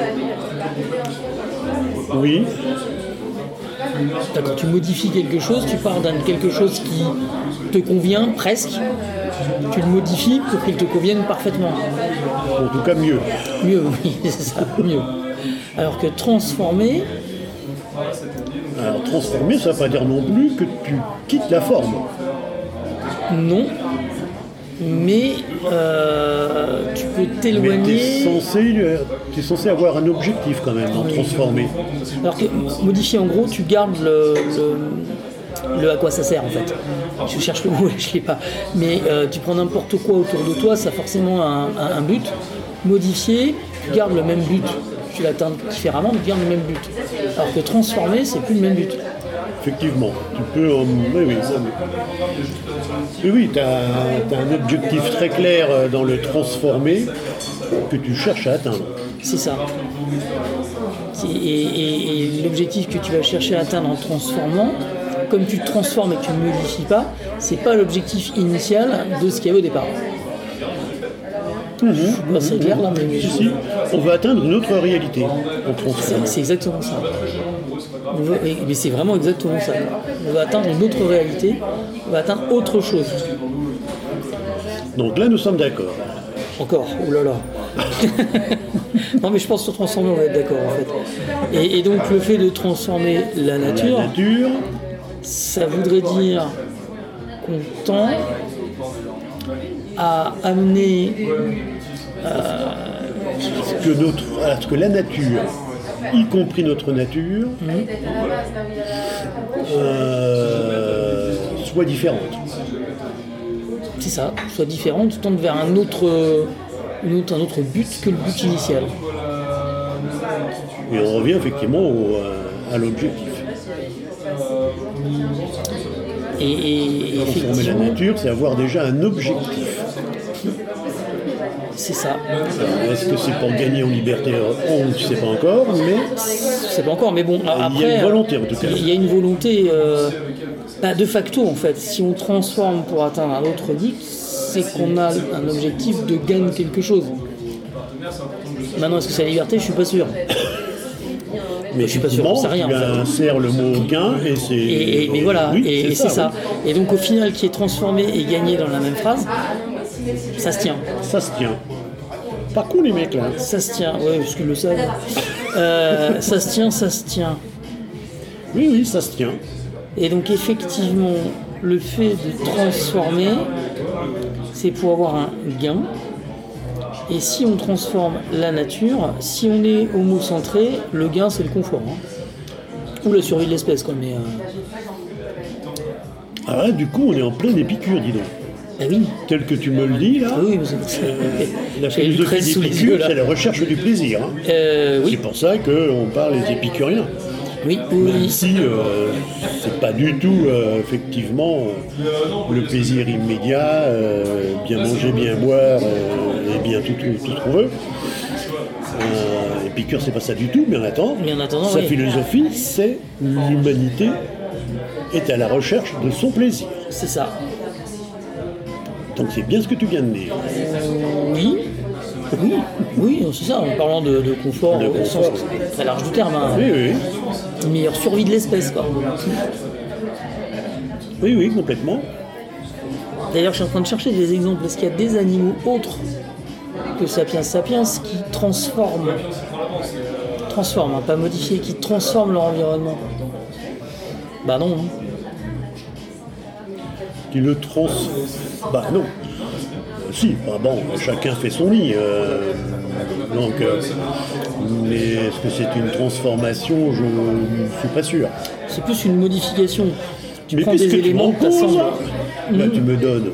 [SPEAKER 2] Oui,
[SPEAKER 1] Quand tu modifies quelque chose, tu pars d'un quelque chose qui te convient presque, tu le modifies pour qu'il te convienne parfaitement.
[SPEAKER 2] en tout cas mieux.
[SPEAKER 1] Mieux, oui, c'est ça, mieux. Alors que transformer,
[SPEAKER 2] Alors transformer, ça ne veut pas dire non plus que tu quittes la forme.
[SPEAKER 1] non, mais euh, tu peux
[SPEAKER 2] Mais tu es
[SPEAKER 1] t'éloigner.
[SPEAKER 2] censé, t'es censé avoir un objectif quand même dans transformer.
[SPEAKER 1] Alors que modifier, en gros, tu gardes le, le, le à quoi ça sert en fait. Je cherche le mot, je ne l'ai pas. Mais euh, tu prends n'importe quoi autour de toi, ça a forcément un, un- un but. Modifier, tu gardes le même but. Tu l'atteins différemment, mais tu gardes le même but. Alors que transformer, c'est plus le même but.
[SPEAKER 2] Effectivement, tu peux... en- Oui, oui, ça, mais- oui, oui tu as, un objectif très clair euh, dans le transformer que tu cherches à atteindre.
[SPEAKER 1] C'est ça. C'est- Et, et- et l'objectif que tu vas chercher à atteindre en transformant, comme tu transformes et que tu ne modifies pas, c'est pas l'objectif initial de ce qu'il y avait au départ. Je sais pas, c'est clair là, mais
[SPEAKER 2] Si, si, on veut atteindre une autre réalité en
[SPEAKER 1] c'est,
[SPEAKER 2] transformant.
[SPEAKER 1] c'est exactement ça. On veut- et- mais c'est vraiment exactement ça. On veut atteindre une autre réalité, on va atteindre autre chose.
[SPEAKER 2] Donc là, nous sommes d'accord.
[SPEAKER 1] Encore, oh là là. Non mais je pense que sur transformer on va être d'accord en fait. Et, et donc le fait de transformer la nature,
[SPEAKER 2] La nature,
[SPEAKER 1] ça voudrait dire qu'on tend à amener
[SPEAKER 2] que, notre, voilà, ce que la nature, y compris notre nature, euh, soit différente.
[SPEAKER 1] c'est ça, soit différente, tendre vers un autre, une autre, un autre but que le but initial.
[SPEAKER 2] Et on revient effectivement au, à l'objectif.
[SPEAKER 1] Et, et- et
[SPEAKER 2] Transformer la
[SPEAKER 1] effectivement,
[SPEAKER 2] nature, c'est avoir déjà un objectif.
[SPEAKER 1] c'est ça.
[SPEAKER 2] Alors, est-ce que c'est pour gagner en liberté? On ne sait pas encore, mais
[SPEAKER 1] C'est pas encore, mais bon, après...
[SPEAKER 2] il y a une volonté en tout cas.
[SPEAKER 1] Il y a une volonté, euh, bah, de facto en fait. Si on transforme pour atteindre un autre but, c'est qu'on a un objectif de gagner quelque chose. Maintenant, est-ce que c'est la liberté? Je suis pas sûr.
[SPEAKER 2] Mais
[SPEAKER 1] je suis pas sûr, j'en sais rien,
[SPEAKER 2] tu
[SPEAKER 1] en fait.
[SPEAKER 2] insères le mot gain et c'est...
[SPEAKER 1] Et, et- mais voilà,
[SPEAKER 2] Oui,
[SPEAKER 1] et, et c'est ça.
[SPEAKER 2] oui.
[SPEAKER 1] Et donc au final, qui est transformé et gagné dans la même phrase, ça se tient.
[SPEAKER 2] Ça se tient. Pas con les mecs là.
[SPEAKER 1] Ça se tient, ouais, parce qu'ils le savent. Euh, ça se tient, ça se tient.
[SPEAKER 2] Oui, oui, ça se tient.
[SPEAKER 1] Et donc effectivement, le fait de transformer, c'est pour avoir un gain. Et si on transforme la nature, si on est homocentré, le gain c'est le confort. hein. Ou la survie de l'espèce, quoi. Mais euh,
[SPEAKER 2] Alors là, du coup, on est en plein épicure, dis donc.
[SPEAKER 1] bah oui,
[SPEAKER 2] Tel que tu me le dis là,
[SPEAKER 1] ah oui, mais c'est-
[SPEAKER 2] la
[SPEAKER 1] j'ai lu
[SPEAKER 2] philosophie
[SPEAKER 1] treize sous les yeux
[SPEAKER 2] d'Épicure,
[SPEAKER 1] là.
[SPEAKER 2] c'est la recherche du plaisir. hein.
[SPEAKER 1] Euh,
[SPEAKER 2] C'est
[SPEAKER 1] oui,
[SPEAKER 2] pour ça qu'on parle des épicuriens.
[SPEAKER 1] oui,
[SPEAKER 2] Même
[SPEAKER 1] oui.
[SPEAKER 2] si euh, c'est pas du tout euh, effectivement euh, le plaisir immédiat, euh, bien manger, bien boire euh, et bien tout, tout, tout ce qu'on veut. Euh, Épicure, c'est pas ça du tout, mais en attendant,
[SPEAKER 1] Mais en attendant,
[SPEAKER 2] sa
[SPEAKER 1] oui.
[SPEAKER 2] philosophie, c'est l'humanité est à la recherche de son plaisir.
[SPEAKER 1] C'est ça.
[SPEAKER 2] Donc c'est bien ce que tu viens de dire.
[SPEAKER 1] Oui, oui, oui, c'est ça, en parlant de, de confort
[SPEAKER 2] De
[SPEAKER 1] au
[SPEAKER 2] confort.
[SPEAKER 1] sens très large du terme. hein.
[SPEAKER 2] Oui, oui,
[SPEAKER 1] Une meilleure survie de l'espèce, quoi.
[SPEAKER 2] oui, oui, complètement.
[SPEAKER 1] D'ailleurs, je suis en train de chercher des exemples. Est-ce qu'il y a des animaux autres que Sapiens Sapiens qui transforment, transforment, hein, pas modifiés, qui transforment leur environnement? Bah non. hein.
[SPEAKER 2] Qui le trans... Bah non. Euh, si, bah bon, chacun fait son lit. euh, donc, euh, mais est-ce que c'est une transformation? Je ne suis pas sûr.
[SPEAKER 1] C'est plus une modification. Tu
[SPEAKER 2] mais
[SPEAKER 1] prends
[SPEAKER 2] puisque
[SPEAKER 1] des
[SPEAKER 2] tu
[SPEAKER 1] éléments,
[SPEAKER 2] m'en poses,
[SPEAKER 1] t'assembles.
[SPEAKER 2] bah, tu me donnes...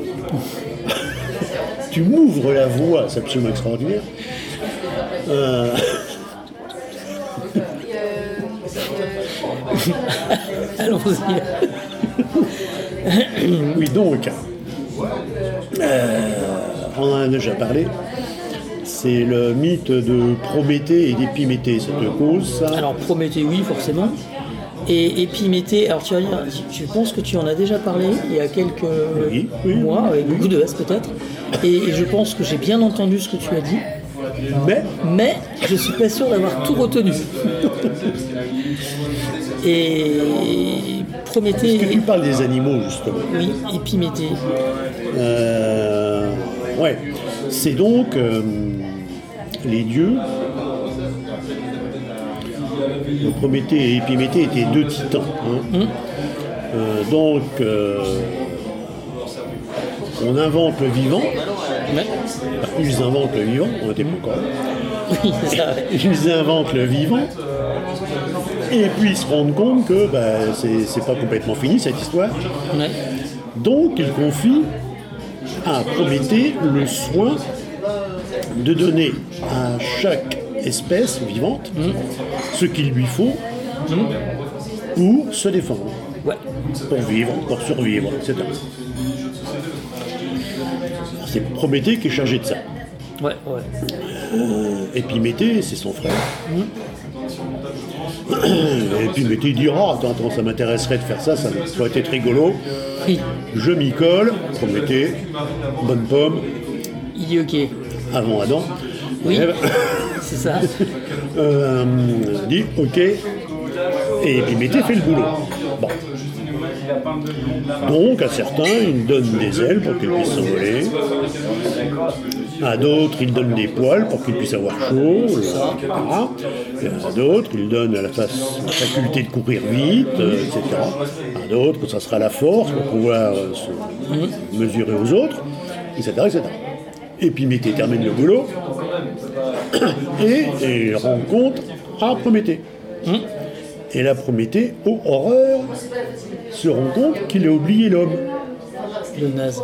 [SPEAKER 2] tu m'ouvres la voie, c'est absolument extraordinaire. Euh,
[SPEAKER 1] Allons-y.
[SPEAKER 2] oui, donc, euh, on en a déjà parlé. c'est le mythe de Prométhée et d'Épiméthée, ça te cause ça?
[SPEAKER 1] Alors Prométhée, oui, forcément. Et Épiméthée, alors tu vas dire, je pense que tu en as déjà parlé il y a quelques
[SPEAKER 2] Oui, oui,
[SPEAKER 1] mois, avec
[SPEAKER 2] oui.
[SPEAKER 1] beaucoup de S peut-être. Et, et je pense que j'ai bien entendu ce que tu as dit.
[SPEAKER 2] Mais
[SPEAKER 1] Mais je suis pas sûr d'avoir tout retenu. Et Prométhée.
[SPEAKER 2] est-ce que tu parles des animaux justement?
[SPEAKER 1] Oui, Épiméthée.
[SPEAKER 2] Euh, ouais, c'est donc euh, les dieux. Donc, Prométhée et Épiméthée étaient deux titans. hein.
[SPEAKER 1] Mmh.
[SPEAKER 2] Euh, donc, euh, on invente le vivant.
[SPEAKER 1] Ouais.
[SPEAKER 2] Ils inventent le vivant. On n'était pas encore là.
[SPEAKER 1] Oui, c'est ça. Ouais.
[SPEAKER 2] Ils inventent le vivant. Et puis ils se rendent compte que bah, c'est, c'est pas complètement fini cette histoire.
[SPEAKER 1] Ouais.
[SPEAKER 2] Donc ils confient à Prométhée le soin de donner à chaque espèce vivante ce qu'il lui faut pour se défendre,
[SPEAKER 1] Ouais.
[SPEAKER 2] pour vivre, pour survivre, et cetera. C'est Prométhée qui est chargé de ça.
[SPEAKER 1] Ouais, ouais.
[SPEAKER 2] Épiméthée, c'est son frère. Épiméthée dit oh, attends, attends, ça m'intéresserait de faire ça, ça doit être rigolo.
[SPEAKER 1] Oui,
[SPEAKER 2] Je m'y colle. Prométhée, bonne pomme,
[SPEAKER 1] il est ok.
[SPEAKER 2] avant Adam.
[SPEAKER 1] Oui.
[SPEAKER 2] Ève,
[SPEAKER 1] C'est ça.
[SPEAKER 2] euh, dit ok. Et Épiméthée fait le boulot. Bon. Donc à certains, il donne des ailes pour qu'ils puissent s'envoler. À d'autres, il donne des poils pour qu'ils puissent avoir chaud, et cetera. Et à d'autres, il donne la, fa- la faculté de courir vite, euh, et cetera. À d'autres, ça sera la force pour pouvoir euh, se mesurer aux autres, et cetera, et cetera. Épiméthée termine le boulot et, et il rencontre à Prométhée. Et la Prométhée, oh horreur, se rend compte qu'il a oublié l'homme.
[SPEAKER 1] Le naze.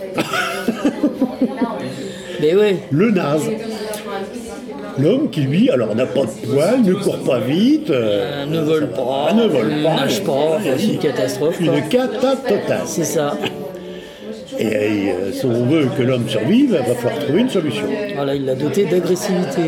[SPEAKER 1] Mais ouais.
[SPEAKER 2] Le naze. L'homme qui, lui, alors n'a pas de poils, ne court pas vite, euh,
[SPEAKER 1] Euh, ne vole pas,
[SPEAKER 2] Ah, ne vole pas,
[SPEAKER 1] nage pas, enfin, c'est une catastrophe. quoi.
[SPEAKER 2] une cata totale.
[SPEAKER 1] C'est ça.
[SPEAKER 2] Et euh, si on veut que l'homme survive, il va falloir trouver une solution.
[SPEAKER 1] Voilà, il l'a doté d'agressivité.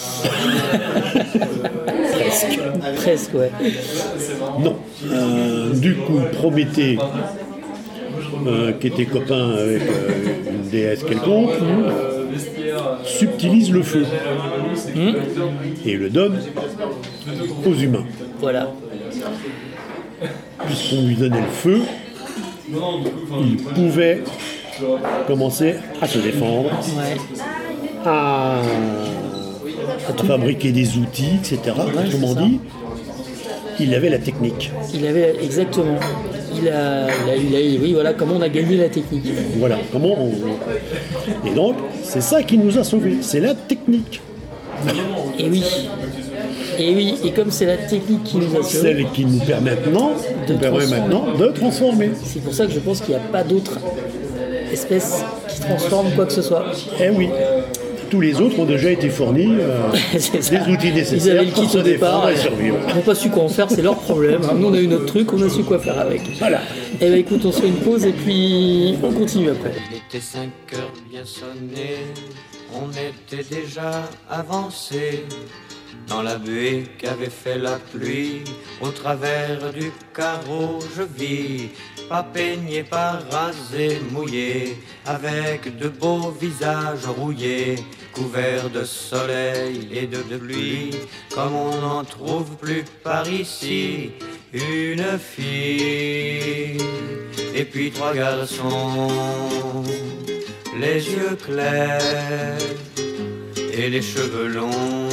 [SPEAKER 2] Presque.
[SPEAKER 1] Presque, ouais.
[SPEAKER 2] Non. Euh, du coup, Prométhée, euh, qui était copain avec euh, une déesse quelconque, subtilise le feu et le donne aux humains.
[SPEAKER 1] Voilà.
[SPEAKER 2] Puisqu'on lui donnait le feu, il pouvait commencer à se défendre,
[SPEAKER 1] Ouais.
[SPEAKER 2] à, à fabriquer des outils, et cetera.
[SPEAKER 1] Ouais,
[SPEAKER 2] Autrement
[SPEAKER 1] c'est ça.
[SPEAKER 2] dit, il avait la technique.
[SPEAKER 1] Il avait exactement. Il a, il a, il a- oui, voilà comment on a gagné la technique.
[SPEAKER 2] Voilà, comment on... Et donc, c'est ça qui nous a sauvés, c'est la technique.
[SPEAKER 1] Et oui. Et oui. Et comme c'est la technique qui nous a sauvés,
[SPEAKER 2] Celle qui nous permet maintenant,
[SPEAKER 1] De
[SPEAKER 2] nous permet
[SPEAKER 1] transformer.
[SPEAKER 2] maintenant de transformer.
[SPEAKER 1] c'est pour ça que je pense qu'il n'y a pas d'autres espèces qui transforment quoi que ce soit.
[SPEAKER 2] Eh oui, tous les autres ont déjà été fournis euh,
[SPEAKER 1] C'est ça.
[SPEAKER 2] des outils
[SPEAKER 1] Ils
[SPEAKER 2] nécessaires
[SPEAKER 1] avaient le
[SPEAKER 2] pour
[SPEAKER 1] kit
[SPEAKER 2] se
[SPEAKER 1] au départ.
[SPEAKER 2] défendre et survivre.
[SPEAKER 1] Ils n'ont pas su quoi en faire, c'est leur problème. Nous, on a eu notre truc, on a su quoi faire avec.
[SPEAKER 2] Voilà.
[SPEAKER 1] Et ben écoute, on se fait une pause et puis on continue après.
[SPEAKER 4] Il était cinq heures bien sonnées, on était déjà avancé dans la buée qu'avait fait la pluie. Au travers du carreau je vis, pas peigné, pas rasé, mouillé, avec de beaux visages rouillés, couverts de soleil et de pluie, comme on n'en trouve plus par ici. Une fille et puis trois garçons, les yeux clairs et les cheveux longs.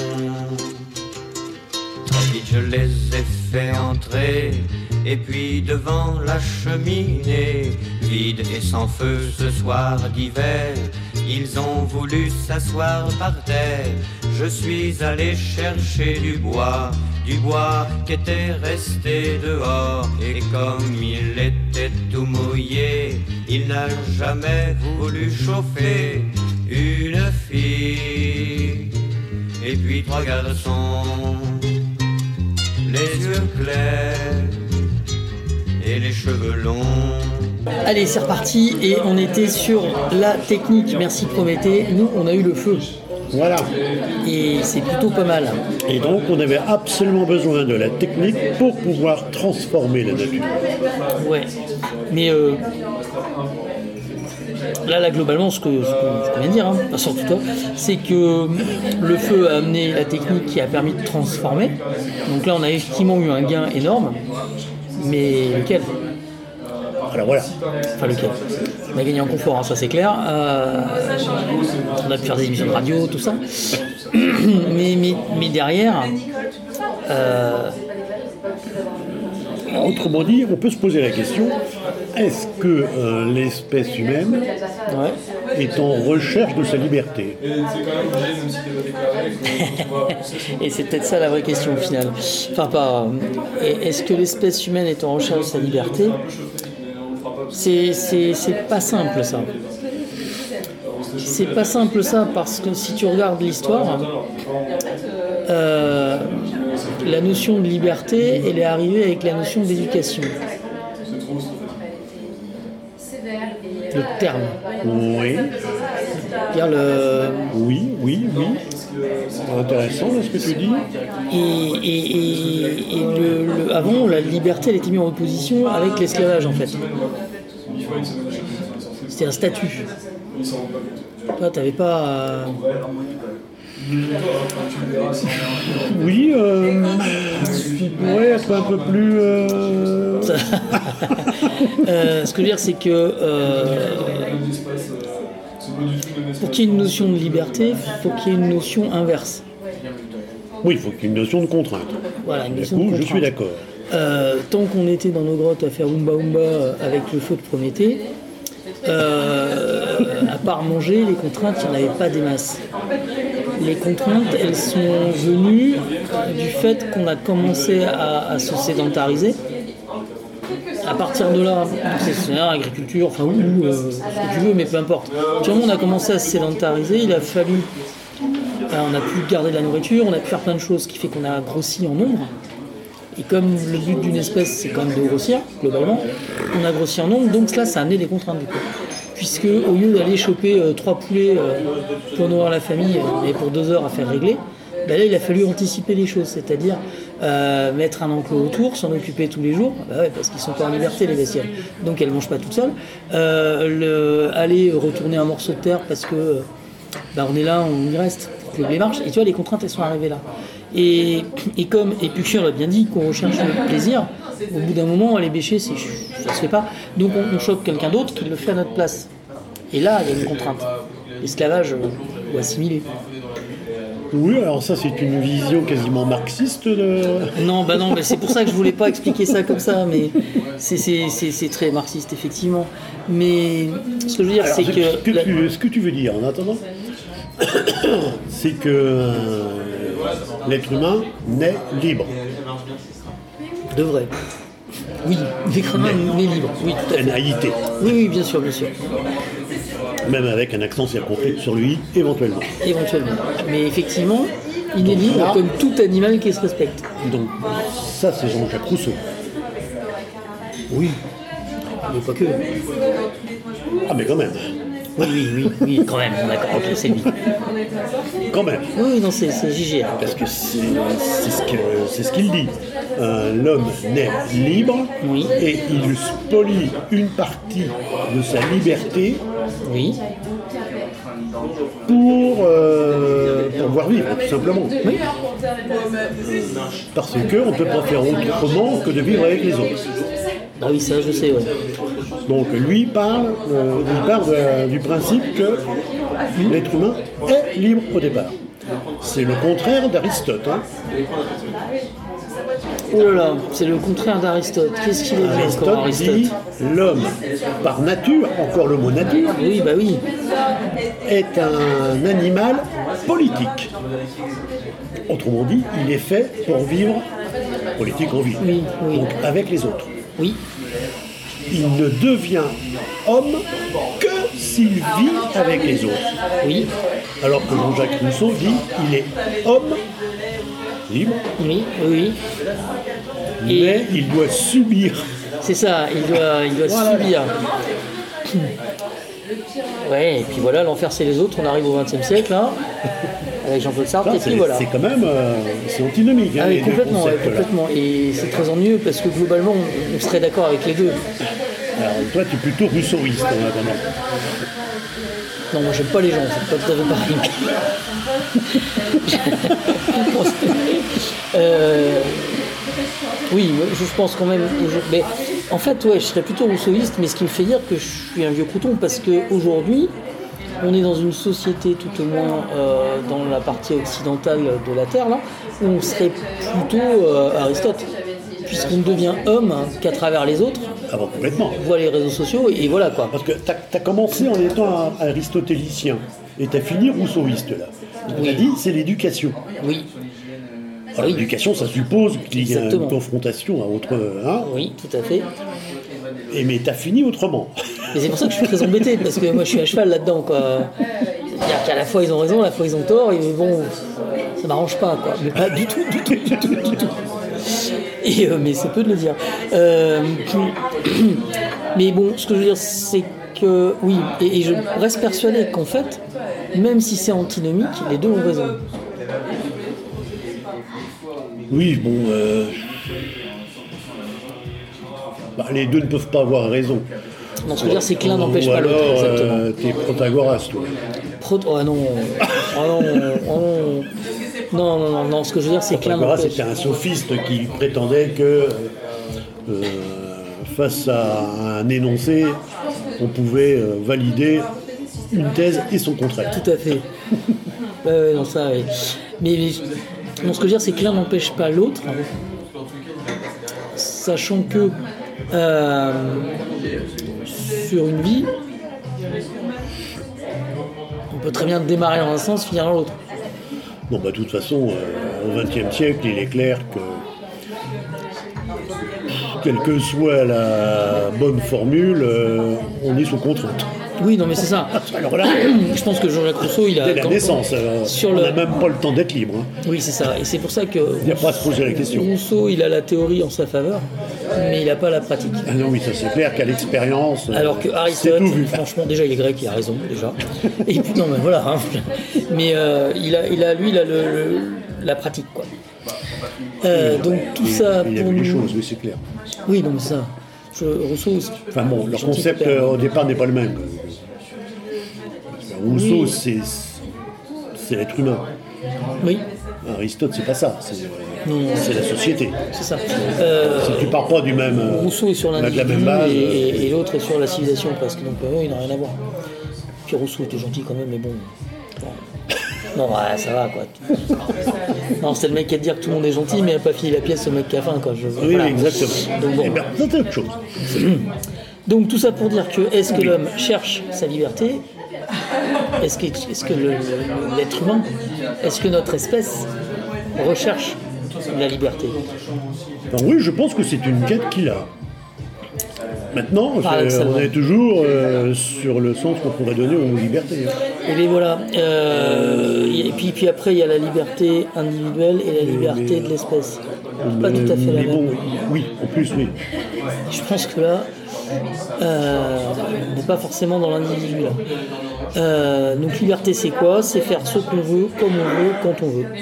[SPEAKER 4] Très vite je les ai fait entrer, et puis devant la cheminée, vide et sans feu ce soir d'hiver, ils ont voulu s'asseoir par terre. Je suis allé chercher du bois, du bois qui était resté dehors, et comme il était tout mouillé, il n'a jamais voulu chauffer. Une fille et puis trois garçons, les yeux clairs et les cheveux longs.
[SPEAKER 1] Allez, c'est reparti et on était sur la technique. Merci Prométhée. Nous, on a eu le feu.
[SPEAKER 2] Voilà.
[SPEAKER 1] Et c'est plutôt pas mal.
[SPEAKER 2] Et donc, on avait absolument besoin de la technique pour pouvoir transformer la nature.
[SPEAKER 1] Ouais. Mais euh, là, là, globalement, ce que, ce que, ce qu'on vient de dire, hein, enfin, surtout toi, c'est que le feu a amené la technique qui a permis de transformer. Donc là, on a effectivement eu un gain énorme. Mais lequel ?
[SPEAKER 2] Alors voilà.
[SPEAKER 1] Enfin, lequel ? On a gagné en confort, hein, ça c'est clair. Euh, on a pu faire des émissions de radio, tout ça. mais, mais, mais derrière, euh,
[SPEAKER 2] autrement dit, on peut se poser la question, est-ce que euh, l'espèce humaine
[SPEAKER 1] ouais.
[SPEAKER 2] est en recherche de sa liberté ?
[SPEAKER 1] Et c'est peut-être ça la vraie question au final. Enfin, pas. Est-ce que l'espèce humaine est en recherche de sa liberté ? C'est, c'est, c'est pas simple ça. C'est pas simple ça parce que si tu regardes l'histoire, euh, la notion de liberté, elle est arrivée avec la notion d'éducation. Le terme.
[SPEAKER 2] Oui.
[SPEAKER 1] C'est-à-dire le...
[SPEAKER 2] Oui, oui, oui. C'est intéressant là, ce que tu dis.
[SPEAKER 1] Et, et, et, et le, le, avant, la liberté, elle était mise en opposition avec l'esclavage en fait. C'était un statut. Toi, t'avais pas. Euh...
[SPEAKER 2] Oui, euh, il pourrait être un peu plus. Euh...
[SPEAKER 1] euh, ce que je veux dire, c'est que euh, pour qu'il y ait une notion de liberté, il faut qu'il y ait une notion inverse.
[SPEAKER 2] Oui, il faut qu'il y ait une notion de contrainte.
[SPEAKER 1] Voilà, une
[SPEAKER 2] Du
[SPEAKER 1] notion
[SPEAKER 2] coup,
[SPEAKER 1] de
[SPEAKER 2] je
[SPEAKER 1] contrainte.
[SPEAKER 2] suis d'accord.
[SPEAKER 1] Euh, tant qu'on était dans nos grottes à faire Oomba Oomba avec le feu de Prométhée, euh, à part manger, les contraintes, il n'y en avait pas des masses. Les contraintes, elles sont venues du fait qu'on a commencé à, à se sédentariser. À partir de là, c'est agriculture, enfin, ou euh, ce que tu veux, mais peu importe. Du moment où on a commencé à se sédentariser, il a fallu. Alors, on a pu garder de la nourriture, on a pu faire plein de choses, ce qui fait qu'on a grossi en nombre. Et comme le but d'une espèce, c'est quand même de grossir, globalement, on a grossi en nombre, donc là, ça a amené des contraintes du coup. Puisque au lieu d'aller choper euh, trois poulets euh, pour nourrir la famille euh, et pour deux heures à faire régler, ben là, il a fallu anticiper les choses, c'est-à-dire euh, mettre un enclos autour, s'en occuper tous les jours, ben ouais, parce qu'ils sont pas en liberté les bestioles, donc elles ne mangent pas toutes seules, euh, le, aller retourner un morceau de terre parce que ben, on est là, on y reste, pour que le blé marche, et tu vois, les contraintes, elles sont arrivées là. Et, et comme Épicure l'a bien dit, qu'on recherche le plaisir, au bout d'un moment, aller bêcher, c'est, ça se fait pas. Donc on, on chope quelqu'un d'autre qui le fait à notre place. Et là, il y a une contrainte. L'esclavage euh, ou assimilé.
[SPEAKER 2] Oui, alors ça, c'est une vision quasiment marxiste de...
[SPEAKER 1] Non, bah non, mais c'est pour ça que je voulais pas expliquer ça comme ça, mais c'est, c'est, c'est, c'est très marxiste, effectivement. Mais ce que je veux dire,
[SPEAKER 2] Alors,
[SPEAKER 1] c'est
[SPEAKER 2] ce,
[SPEAKER 1] que...
[SPEAKER 2] que
[SPEAKER 1] la...
[SPEAKER 2] tu, ce que tu veux dire, en attendant, c'est que euh, l'être humain naît libre.
[SPEAKER 1] Devrait. Oui, l'être humain naît libre. Oui, tout à fait.
[SPEAKER 2] N A I T.
[SPEAKER 1] Oui, oui, bien sûr, bien sûr.
[SPEAKER 2] Même avec un accent circonflexe sur lui, éventuellement.
[SPEAKER 1] Éventuellement. Mais effectivement, il est libre
[SPEAKER 2] là,
[SPEAKER 1] comme tout animal qui se respecte.
[SPEAKER 2] Donc, ça, c'est Jean-Jacques Rousseau.
[SPEAKER 1] Oui. Mais pas que.
[SPEAKER 2] Ah, mais quand même.
[SPEAKER 1] Oui, oui, oui, oui, quand même, d'accord, ok, c'est lui.
[SPEAKER 2] Quand même.
[SPEAKER 1] Oui, non, c'est, c'est J G. Hein.
[SPEAKER 2] Parce que c'est, c'est, ce, que, c'est ce qu'il dit. Euh, l'homme naît libre
[SPEAKER 1] Oui.
[SPEAKER 2] et il spolie une partie de sa liberté
[SPEAKER 1] Oui.
[SPEAKER 2] pour, euh, pour pouvoir vivre, tout simplement.
[SPEAKER 1] Oui.
[SPEAKER 2] Parce qu'on ne peut pas faire autrement que de vivre avec les autres.
[SPEAKER 1] Ah oui, ça, je sais, ouais.
[SPEAKER 2] Donc lui parle, euh, il part de- du principe que l'être humain est libre au départ. C'est le contraire d'Aristote. Hein.
[SPEAKER 1] Oh là là, c'est le contraire d'Aristote. Qu'est-ce qu'il est dit encore,
[SPEAKER 2] Aristote
[SPEAKER 1] Aristote
[SPEAKER 2] dit l'homme, par nature, encore le mot nature,
[SPEAKER 1] Oui, bah oui.
[SPEAKER 2] est un animal politique. Autrement dit, il est fait pour vivre politique en ville,
[SPEAKER 1] Oui, oui.
[SPEAKER 2] donc avec les autres.
[SPEAKER 1] Oui.
[SPEAKER 2] Il ne devient homme que s'il vit avec les autres.
[SPEAKER 1] Oui.
[SPEAKER 2] Alors que Jean-Jacques Rousseau dit il est homme libre,
[SPEAKER 1] Oui, oui. Et
[SPEAKER 2] mais il doit subir.
[SPEAKER 1] c'est ça, il doit, il doit
[SPEAKER 2] Voilà.
[SPEAKER 1] subir. Ouais, et puis voilà, l'enfer c'est les autres, on arrive au vingtième siècle, hein, avec Jean-Paul Sartre,
[SPEAKER 2] Ça,
[SPEAKER 1] et puis
[SPEAKER 2] c'est,
[SPEAKER 1] voilà.
[SPEAKER 2] c'est quand même euh, c'est antinomique. Hein,
[SPEAKER 1] Ah oui,
[SPEAKER 2] les deux
[SPEAKER 1] complètement, ouais,
[SPEAKER 2] concepts-là.
[SPEAKER 1] complètement. Et c'est très ennuyeux parce que globalement, on, on serait d'accord avec les deux.
[SPEAKER 2] Alors toi, tu es plutôt rousseauiste en attendant.
[SPEAKER 1] Non, moi j'aime pas les gens, c'est pas tout à fait pareil. euh, oui, je pense quand même. Je- mais en fait, ouais, je serais plutôt rousseauiste, mais ce qui me fait dire que je suis un vieux crouton parce qu'aujourd'hui, on est dans une société, tout au moins euh, dans la partie occidentale de la Terre, là, où on serait plutôt euh, Aristote, puisqu'on ne devient homme qu'à travers les autres,
[SPEAKER 2] Ah bon, complètement.
[SPEAKER 1] on voit les réseaux sociaux, et voilà quoi.
[SPEAKER 2] Parce que tu as commencé en étant un aristotélicien et tu as fini rousseauiste là. Tu as dit c'est l'éducation.
[SPEAKER 1] Oui,
[SPEAKER 2] Alors,
[SPEAKER 1] Oui.
[SPEAKER 2] l'éducation, ça suppose qu'il y a
[SPEAKER 1] Exactement.
[SPEAKER 2] une confrontation à autre. Hein,
[SPEAKER 1] oui, tout à fait.
[SPEAKER 2] et, mais tu as fini autrement.
[SPEAKER 1] Mais c'est pour ça que je suis très embêté, parce que moi je suis à cheval là-dedans, quoi. C'est-à-dire qu'à la fois ils ont raison, à la fois ils ont tort, et bon, ça m'arrange pas, quoi. Mais pas du tout, du tout, du tout, du tout. Et, euh, mais c'est peu de le dire. Euh, mais bon, ce que je veux dire, c'est que, oui, et, et je reste persuadé qu'en fait, même si c'est antinomique, les deux ont raison.
[SPEAKER 2] Oui, bon. euh, bah, les deux ne peuvent pas avoir raison.
[SPEAKER 1] Non, ce que je veux dire, c'est que l'un
[SPEAKER 2] Ou
[SPEAKER 1] n'empêche pas l'autre,
[SPEAKER 2] alors,
[SPEAKER 1] exactement.
[SPEAKER 2] euh, t'es Protagoras, toi.
[SPEAKER 1] Pro- oh non, oh non, oh non. Non, non, non, non, ce que je veux dire, c'est que l'un
[SPEAKER 2] Protagoras
[SPEAKER 1] n'empêche.
[SPEAKER 2] était un sophiste qui prétendait que euh, face à un énoncé, on pouvait euh, valider une thèse et son contraire.
[SPEAKER 1] Tout à fait. Ouais, ouais, non, ça, ouais. Mais, mais non, ce que je veux dire, c'est que l'un n'empêche pas l'autre, sachant que euh, sur une vie, on peut très bien démarrer dans un sens, finir dans l'autre.
[SPEAKER 2] Bon, bah, de toute façon, euh, au vingtième siècle, il est clair que, quelle que soit la bonne formule, euh, on est sous contrainte.
[SPEAKER 1] Oui, non, mais c'est ça.
[SPEAKER 2] Alors là,
[SPEAKER 1] Je pense que Jean-Jacques Rousseau, il a.
[SPEAKER 2] dès la
[SPEAKER 1] quand-
[SPEAKER 2] naissance, alors,
[SPEAKER 1] sur
[SPEAKER 2] on
[SPEAKER 1] le-
[SPEAKER 2] n'a même pas le temps d'être libre. Hein.
[SPEAKER 1] Oui, c'est ça. Et c'est pour ça que
[SPEAKER 2] Il n'y a pas à se poser la question.
[SPEAKER 1] Rousseau, il a la théorie en sa faveur, mais il n'a pas la pratique.
[SPEAKER 2] Ah non, oui, ça c'est clair qu'à l'expérience, euh,
[SPEAKER 1] Alors que
[SPEAKER 2] c'est
[SPEAKER 1] Aristote,
[SPEAKER 2] tout vu.
[SPEAKER 1] franchement, déjà il est grec, il a raison, déjà. Et puis, non, mais voilà. hein. Mais euh, il, a, il a, lui, il a le, le- la pratique, quoi. Euh, donc tout
[SPEAKER 2] Il-
[SPEAKER 1] ça
[SPEAKER 2] il a
[SPEAKER 1] pour
[SPEAKER 2] vu les
[SPEAKER 1] nous-
[SPEAKER 2] choses, oui, c'est clair.
[SPEAKER 1] Oui, donc ça. Je- Rousseau. c'est-
[SPEAKER 2] Enfin bon, leur
[SPEAKER 1] gentil
[SPEAKER 2] concept
[SPEAKER 1] père.
[SPEAKER 2] euh, au départ n'est pas le même. Rousseau,
[SPEAKER 1] Oui.
[SPEAKER 2] c'est, c'est l'être humain.
[SPEAKER 1] Oui,
[SPEAKER 2] Aristote, c'est pas ça. C'est,
[SPEAKER 1] Non, non,
[SPEAKER 2] c'est la société.
[SPEAKER 1] c'est ça. Euh,
[SPEAKER 2] Si tu pars pas du même. euh,
[SPEAKER 1] Rousseau est sur
[SPEAKER 2] de la
[SPEAKER 1] l'individu
[SPEAKER 2] même base.
[SPEAKER 1] et,
[SPEAKER 2] euh,
[SPEAKER 1] et- et l'autre est sur la civilisation presque. Donc euh, il n'a rien à voir. Puis Rousseau était gentil quand même, mais bon. bon. Non, ouais, ça va quoi. Non, c'est le mec qui a te dire que tout le monde est gentil, mais il n'a pas fini la pièce, ce mec qui a faim quoi. Je,
[SPEAKER 2] Oui,
[SPEAKER 1] voilà.
[SPEAKER 2] exactement.
[SPEAKER 1] Donc bon.
[SPEAKER 2] Eh bien, c'est autre chose.
[SPEAKER 1] Donc tout ça pour dire que est-ce que l'homme cherche sa liberté? Est-ce que, est-ce que le- le- l'être humain, est-ce que notre espèce recherche la liberté?
[SPEAKER 2] Enfin, oui, je pense que c'est une quête qu'il a. Maintenant, c'est-
[SPEAKER 1] Paradoxalement.
[SPEAKER 2] on est toujours euh, sur le sens qu'on pourrait donner aux libertés.
[SPEAKER 1] Et bien voilà. Euh, et puis, puis après, il y a la liberté individuelle et la liberté de l'espèce. Pas
[SPEAKER 2] Mais-
[SPEAKER 1] tout à fait la
[SPEAKER 2] mais bon,
[SPEAKER 1] même.
[SPEAKER 2] oui, en plus, oui.
[SPEAKER 1] Je pense que là, euh, on n'est pas forcément dans l'individu là. Euh, donc liberté, c'est quoi? C'est faire ce qu'on veut, comme on veut, quand on veut.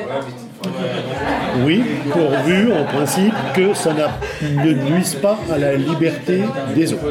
[SPEAKER 2] Oui, pourvu, en principe, que ça n'a- ne nuise pas à la liberté des autres.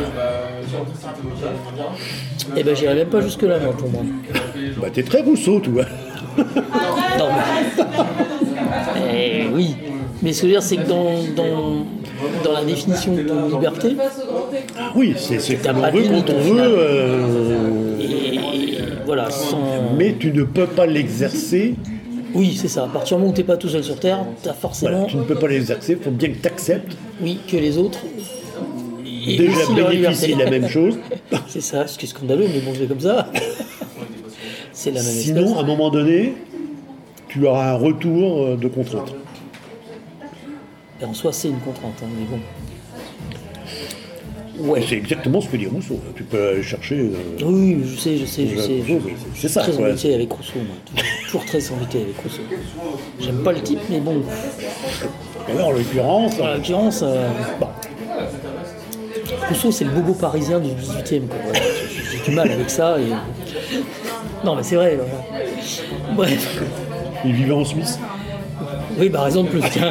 [SPEAKER 1] Et ben j'irai même pas jusque là moi pour moi.
[SPEAKER 2] Bah, t'es très Rousseau, toi.
[SPEAKER 1] Non, mais... Eh oui. Mais ce que je veux dire, c'est que dans, dans, dans la définition de liberté,
[SPEAKER 2] Oui, c'est c'est
[SPEAKER 1] T'as
[SPEAKER 2] comme
[SPEAKER 1] pas
[SPEAKER 2] on veut,
[SPEAKER 1] de limite,
[SPEAKER 2] quand on
[SPEAKER 1] au
[SPEAKER 2] veut,
[SPEAKER 1] final.
[SPEAKER 2] euh,
[SPEAKER 1] et voilà, sans...
[SPEAKER 2] mais tu ne peux pas l'exercer.
[SPEAKER 1] Oui, c'est ça. À partir du moment où t'es pas tout seul sur Terre, t'as
[SPEAKER 2] Voilà,
[SPEAKER 1] forcément,
[SPEAKER 2] tu ne peux pas l'exercer, il faut bien que tu acceptes
[SPEAKER 1] oui, que les autres aient
[SPEAKER 2] déjà
[SPEAKER 1] aussi leur
[SPEAKER 2] bénéficier
[SPEAKER 1] liberté.
[SPEAKER 2] de la même chose.
[SPEAKER 1] C'est ça, ce qui est scandaleux, mais bon, c'est comme ça. C'est la même
[SPEAKER 2] Sinon,
[SPEAKER 1] espèce.
[SPEAKER 2] à un moment donné, tu auras un retour euh, de contrainte.
[SPEAKER 1] Et en soi, c'est une contrainte, hein, mais bon. Ouais.
[SPEAKER 2] C'est exactement ce que dit Rousseau. Tu peux aller chercher. euh,
[SPEAKER 1] Oui, je sais, je sais, je
[SPEAKER 2] Je-
[SPEAKER 1] sais.
[SPEAKER 2] je- c'est ça,
[SPEAKER 1] Très
[SPEAKER 2] quoi.
[SPEAKER 1] embêté avec Rousseau, moi. Toujours très embêté avec Rousseau. J'aime pas le type, mais bon.
[SPEAKER 2] là, en l'occurrence,
[SPEAKER 1] En l'occurrence, euh, bon. Rousseau, c'est le bobo parisien du dix-huitième, quoi. Voilà. j'ai du mal avec ça. Et... Non, mais c'est vrai. Voilà. Bref.
[SPEAKER 2] Il vivait en Suisse.
[SPEAKER 1] Oui, par exemple, tiens.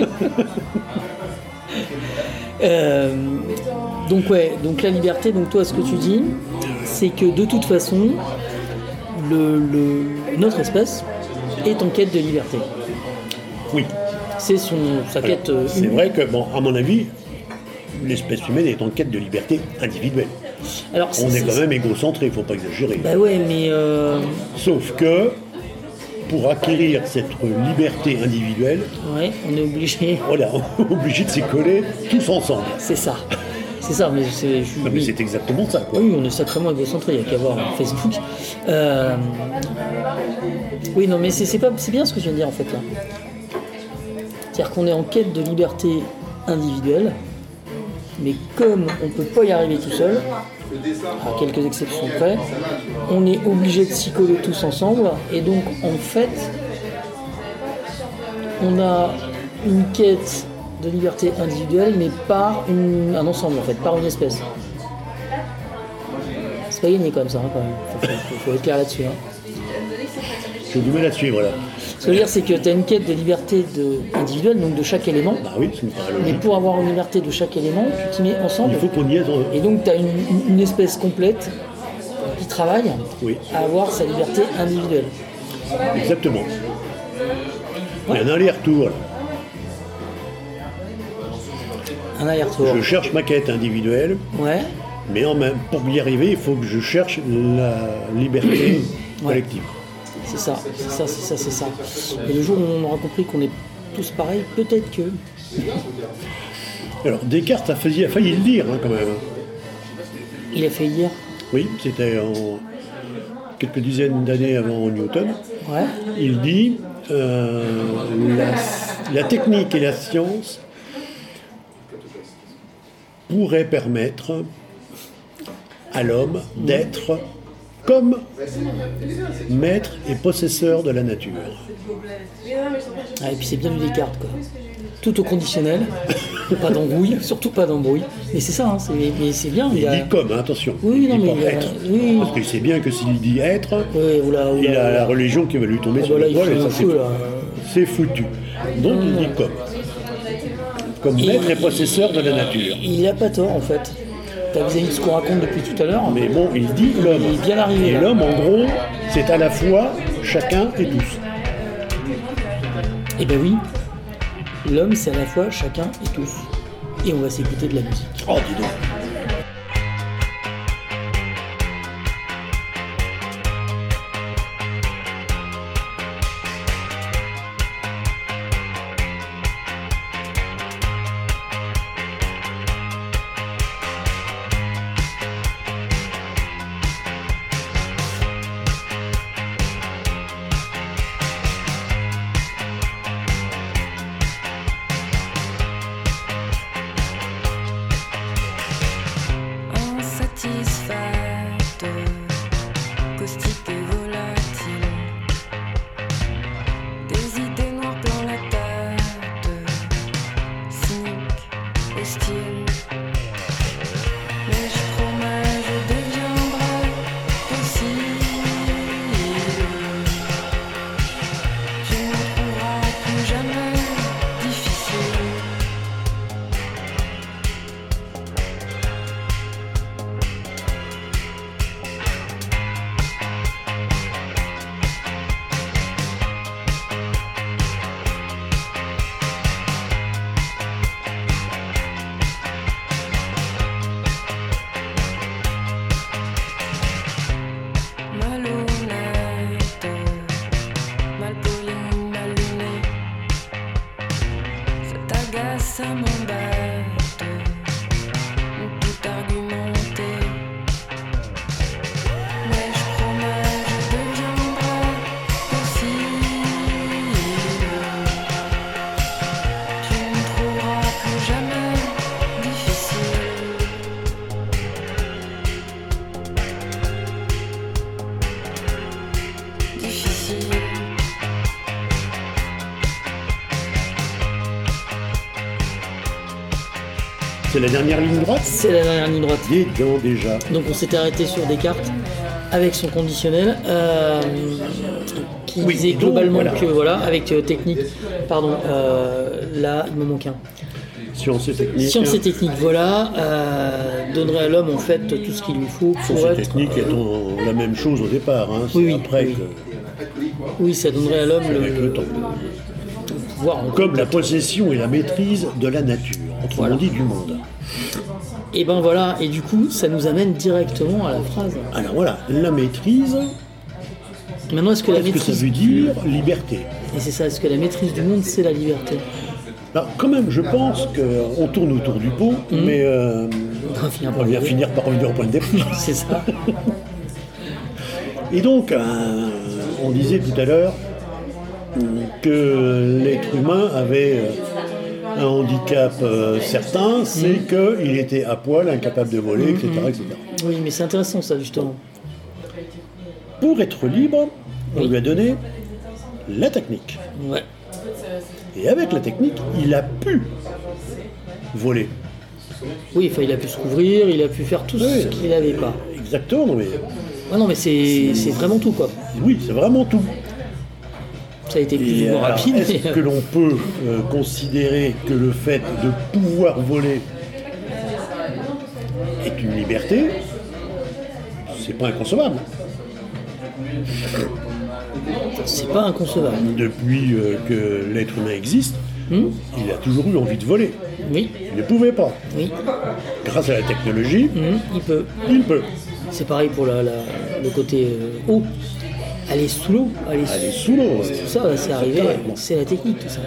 [SPEAKER 1] euh, donc ouais, donc la liberté, donc toi ce que tu dis, c'est que de toute façon, le, le, notre espèce est en quête de liberté.
[SPEAKER 2] Oui.
[SPEAKER 1] C'est son, sa
[SPEAKER 2] Alors,
[SPEAKER 1] quête. euh,
[SPEAKER 2] c'est
[SPEAKER 1] unique.
[SPEAKER 2] vrai que, bon, à mon avis, l'espèce humaine est en quête de liberté individuelle.
[SPEAKER 1] Alors,
[SPEAKER 2] On
[SPEAKER 1] c'est,
[SPEAKER 2] est quand
[SPEAKER 1] c'est-
[SPEAKER 2] même égocentré, il ne faut pas exagérer.
[SPEAKER 1] Bah ouais, mais euh,
[SPEAKER 2] Sauf que, pour acquérir cette liberté individuelle,
[SPEAKER 1] ouais, on est obligé.
[SPEAKER 2] voilà, on est obligé de s'y coller tous ensemble.
[SPEAKER 1] C'est ça. C'est ça, mais c'est. je-
[SPEAKER 2] Non, mais
[SPEAKER 1] oui.
[SPEAKER 2] c'est exactement ça, quoi.
[SPEAKER 1] Oui, on est sacrément égocentré, il n'y a qu'à voir Facebook. Euh, Oui, non, mais c'est, c'est, pas, c'est bien ce que je viens de dire en fait là. C'est-à-dire qu'on est en quête de liberté individuelle, mais comme on ne peut pas y arriver tout seul, à quelques exceptions près, on est obligé de s'y coller tous ensemble, et donc en fait, on a une quête de liberté individuelle, mais par une- un ensemble en fait, par une espèce. C'est pas gagné comme ça, hein, quand même. Faut, faut- faut être clair là-dessus. Hein.
[SPEAKER 2] J'ai du mal à suivre, là.
[SPEAKER 1] Ce que je veux dire, c'est que tu as une quête de liberté de, individuelle, donc de chaque élément,
[SPEAKER 2] Bah oui, ça me paraît
[SPEAKER 1] mais
[SPEAKER 2] logique.
[SPEAKER 1] pour avoir une liberté de chaque élément, tu t'y mets ensemble.
[SPEAKER 2] Il faut qu'on y aille. dans-
[SPEAKER 1] Et donc tu as une, une- une espèce complète qui travaille
[SPEAKER 2] Oui,
[SPEAKER 1] à avoir sa liberté individuelle.
[SPEAKER 2] exactement. Il y a un aller-retour, là.
[SPEAKER 1] Un aller-retour.
[SPEAKER 2] Je cherche ma quête individuelle,
[SPEAKER 1] Ouais,
[SPEAKER 2] mais en même, pour y arriver, il faut que je cherche la liberté collective.
[SPEAKER 1] c'est ça, c'est ça, c'est ça, c'est ça. Et le jour où on aura compris qu'on est tous pareils, peut-être que.
[SPEAKER 2] Alors, Descartes a failli, a failli le dire, hein, quand même.
[SPEAKER 1] Il a fait hier.
[SPEAKER 2] Oui, c'était en quelques dizaines d'années avant Newton.
[SPEAKER 1] Ouais,
[SPEAKER 2] Il dit euh, la, la technique et la science pourraient permettre à l'homme d'être comme maître et possesseur de la nature.
[SPEAKER 1] ah, et puis c'est bien du Descartes, quoi. Tout au conditionnel, pas d'embrouille, surtout pas d'embrouille. Mais c'est ça, hein, c'est, mais c'est bien.
[SPEAKER 2] Il
[SPEAKER 1] Il y a...
[SPEAKER 2] dit comme, hein, attention.
[SPEAKER 1] Oui,
[SPEAKER 2] il
[SPEAKER 1] non,
[SPEAKER 2] dit
[SPEAKER 1] mais
[SPEAKER 2] pas
[SPEAKER 1] il y a-
[SPEAKER 2] être.
[SPEAKER 1] oui.
[SPEAKER 2] Parce qu'il sait bien que s'il dit être,
[SPEAKER 1] Ouais, oula, oula,
[SPEAKER 2] il a la
[SPEAKER 1] oula.
[SPEAKER 2] religion qui va lui tomber
[SPEAKER 1] Ah
[SPEAKER 2] sur
[SPEAKER 1] bah là,
[SPEAKER 2] le
[SPEAKER 1] il
[SPEAKER 2] poil
[SPEAKER 1] fait
[SPEAKER 2] et
[SPEAKER 1] un
[SPEAKER 2] ça
[SPEAKER 1] feu,
[SPEAKER 2] c'est
[SPEAKER 1] là.
[SPEAKER 2] c'est foutu. Donc il dit comme. Comme
[SPEAKER 1] Et-
[SPEAKER 2] maître et possesseur de la nature.
[SPEAKER 1] Il n'a pas tort, en fait. T'as vu ce qu'on raconte depuis tout à l'heure.
[SPEAKER 2] Mais bon, il dit l'homme.
[SPEAKER 1] Il est bien arrivé,
[SPEAKER 2] Et
[SPEAKER 1] là.
[SPEAKER 2] l'homme, en gros, c'est à la fois chacun et tous.
[SPEAKER 1] Eh ben oui, l'homme c'est à la fois chacun et tous. Et on va s'écouter de la musique.
[SPEAKER 2] Oh, dis donc.
[SPEAKER 3] Insatisfaite, caustique et volatile, des idées noires plein la tête, cynique, hostile. Mais je promets, je deviendrai docile. Tu ne me trouveras plus jamais difficile.
[SPEAKER 2] c'est la dernière ligne droite.
[SPEAKER 1] C'est la dernière ligne droite.
[SPEAKER 2] Dis donc déjà.
[SPEAKER 1] Donc on s'était arrêté sur Descartes avec son conditionnel euh, qui
[SPEAKER 2] Oui,
[SPEAKER 1] disait
[SPEAKER 2] donc,
[SPEAKER 1] globalement
[SPEAKER 2] voilà.
[SPEAKER 1] que voilà, avec euh, technique, pardon, euh, là il me manque un.
[SPEAKER 2] Science et technique.
[SPEAKER 1] Science et technique, voilà, euh, donnerait à l'homme en fait tout ce qu'il lui faut pour
[SPEAKER 2] Science et
[SPEAKER 1] être.
[SPEAKER 2] technique
[SPEAKER 1] euh,
[SPEAKER 2] étant la même chose au départ. Hein. C'est
[SPEAKER 1] Oui, oui,
[SPEAKER 2] après
[SPEAKER 1] oui.
[SPEAKER 2] que,
[SPEAKER 1] oui, ça donnerait à l'homme le,
[SPEAKER 2] avec le temps.
[SPEAKER 1] le pouvoir. en
[SPEAKER 2] Comme
[SPEAKER 1] gros.
[SPEAKER 2] la possession et la maîtrise de la nature, autrement
[SPEAKER 1] Voilà.
[SPEAKER 2] dit du monde.
[SPEAKER 1] Et ben voilà, et du coup, ça nous amène directement à la phrase.
[SPEAKER 2] Alors voilà, la maîtrise,
[SPEAKER 1] Maintenant, est-ce que la
[SPEAKER 2] qu'est-ce que ça
[SPEAKER 1] maîtrise
[SPEAKER 2] veut
[SPEAKER 1] du-
[SPEAKER 2] dire liberté?
[SPEAKER 1] Et c'est ça, est-ce que la maîtrise du monde, c'est la liberté?
[SPEAKER 2] Alors quand même, je pense qu'on tourne autour du pot, mais euh,
[SPEAKER 1] On va finir
[SPEAKER 2] on
[SPEAKER 1] par
[SPEAKER 2] va
[SPEAKER 1] le dire.
[SPEAKER 2] finir par revenir au point de départ.
[SPEAKER 1] C'est ça.
[SPEAKER 2] Et donc, euh, on disait tout à l'heure que l'être humain avait euh, un handicap euh, certain, c'est qu'il était à poil, incapable de voler, et cetera, et cetera.
[SPEAKER 1] Oui, mais c'est intéressant ça, justement.
[SPEAKER 2] Pour être libre, on
[SPEAKER 1] Oui.
[SPEAKER 2] lui a donné la technique.
[SPEAKER 1] Ouais.
[SPEAKER 2] Et avec la technique, il a pu voler.
[SPEAKER 1] Oui, enfin, il a pu se couvrir, il a pu faire tout
[SPEAKER 2] Oui.
[SPEAKER 1] ce qu'il n'avait pas.
[SPEAKER 2] Exactement, non mais
[SPEAKER 1] Ah non, mais c'est c'est vraiment tout, quoi.
[SPEAKER 2] oui, c'est vraiment tout.
[SPEAKER 1] Ça a été plus ou
[SPEAKER 2] Et
[SPEAKER 1] moins
[SPEAKER 2] alors,
[SPEAKER 1] rapide,
[SPEAKER 2] est-ce
[SPEAKER 1] mais...
[SPEAKER 2] que l'on peut euh, considérer que le fait de pouvoir voler est une liberté? C'est pas inconcevable.
[SPEAKER 1] c'est pas inconcevable.
[SPEAKER 2] Depuis euh, que l'être humain existe,
[SPEAKER 1] Hmm
[SPEAKER 2] il a toujours eu envie de voler.
[SPEAKER 1] Oui,
[SPEAKER 2] Il ne pouvait pas.
[SPEAKER 1] oui.
[SPEAKER 2] Grâce à la technologie,
[SPEAKER 1] Hmm, il peut.
[SPEAKER 2] il peut.
[SPEAKER 1] C'est pareil pour la, la- le côté euh, eau. Aller sous l'eau, aller,
[SPEAKER 2] Aller
[SPEAKER 1] sous
[SPEAKER 2] sous l'eau.
[SPEAKER 1] tout ça, c'est arrivé,
[SPEAKER 2] Carrément.
[SPEAKER 1] c'est la technique, tout ça.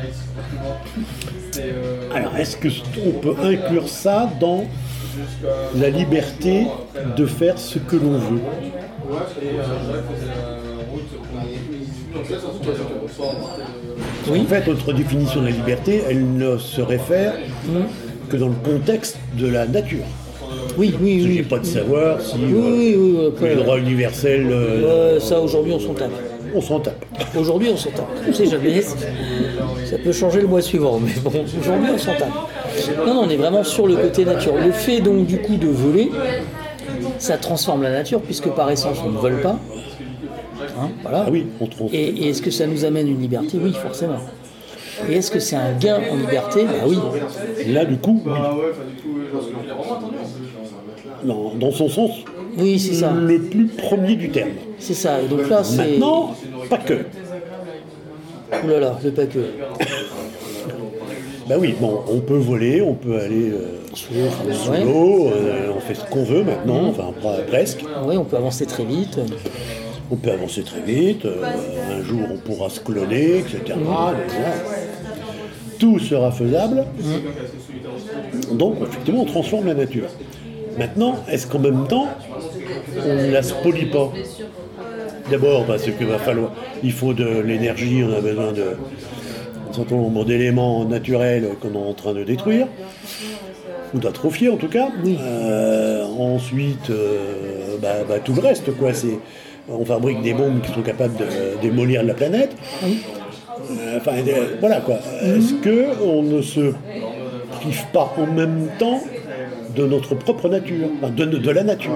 [SPEAKER 2] Alors, est-ce qu'on peut inclure ça dans la liberté de faire ce que l'on veut?
[SPEAKER 1] Oui,
[SPEAKER 2] En fait, notre définition de la liberté, elle ne se réfère que dans le contexte de la nature.
[SPEAKER 1] oui, oui,
[SPEAKER 2] Il ne
[SPEAKER 1] oui.
[SPEAKER 2] s'agit pas de savoir si
[SPEAKER 1] Oui,
[SPEAKER 2] euh,
[SPEAKER 1] oui, oui, après,
[SPEAKER 2] le droit universel, euh,
[SPEAKER 1] ouais, ça aujourd'hui on s'en tape.
[SPEAKER 2] on s'en tape.
[SPEAKER 1] Aujourd'hui on s'en tape. On sait jamais, ça peut changer le mois suivant, mais bon, aujourd'hui on s'en tape. Non, non, on est vraiment sur le côté nature. Le fait donc du coup de voler, ça transforme la nature, puisque par essence on ne vole pas. Hein, voilà.
[SPEAKER 2] Ah oui, on trouve.
[SPEAKER 1] Et, et est-ce que ça nous amène une liberté? Oui, forcément. Et est-ce que c'est un gain en liberté? Bah oui.
[SPEAKER 2] Là, du coup, oui. Dans, dans son sens
[SPEAKER 1] Oui, c'est ça.
[SPEAKER 2] le plus premier du terme.
[SPEAKER 1] C'est ça. Et donc là, c'est...
[SPEAKER 2] Maintenant, pas que.
[SPEAKER 1] Ouh là là, le pas que.
[SPEAKER 2] Ben oui, bon, on peut voler, on peut aller euh,
[SPEAKER 1] Sous l'eau, enfin,
[SPEAKER 2] sous
[SPEAKER 1] ouais.
[SPEAKER 2] l'eau, euh, on fait ce qu'on veut maintenant, enfin pre- presque.
[SPEAKER 1] Ouais, on peut avancer très vite.
[SPEAKER 2] On peut avancer très vite, euh, un jour on pourra se cloner, et cetera. Donc, voilà. Tout sera faisable. Donc effectivement on transforme la nature. Maintenant, est-ce qu'en même temps, on ne la spolie pas? D'abord parce qu'il va falloir, il faut de l'énergie, on a besoin de un certain nombre d'éléments naturels qu'on est en train de détruire, ou d'atrophier en tout cas. Euh, ensuite, euh, bah, bah, tout le reste, quoi. C'est, on fabrique des bombes qui sont capables de démolir la planète. Euh, Enfin, euh, voilà quoi. Est-ce qu'on ne se prive pas en même temps de notre propre nature, enfin, de, de la nature?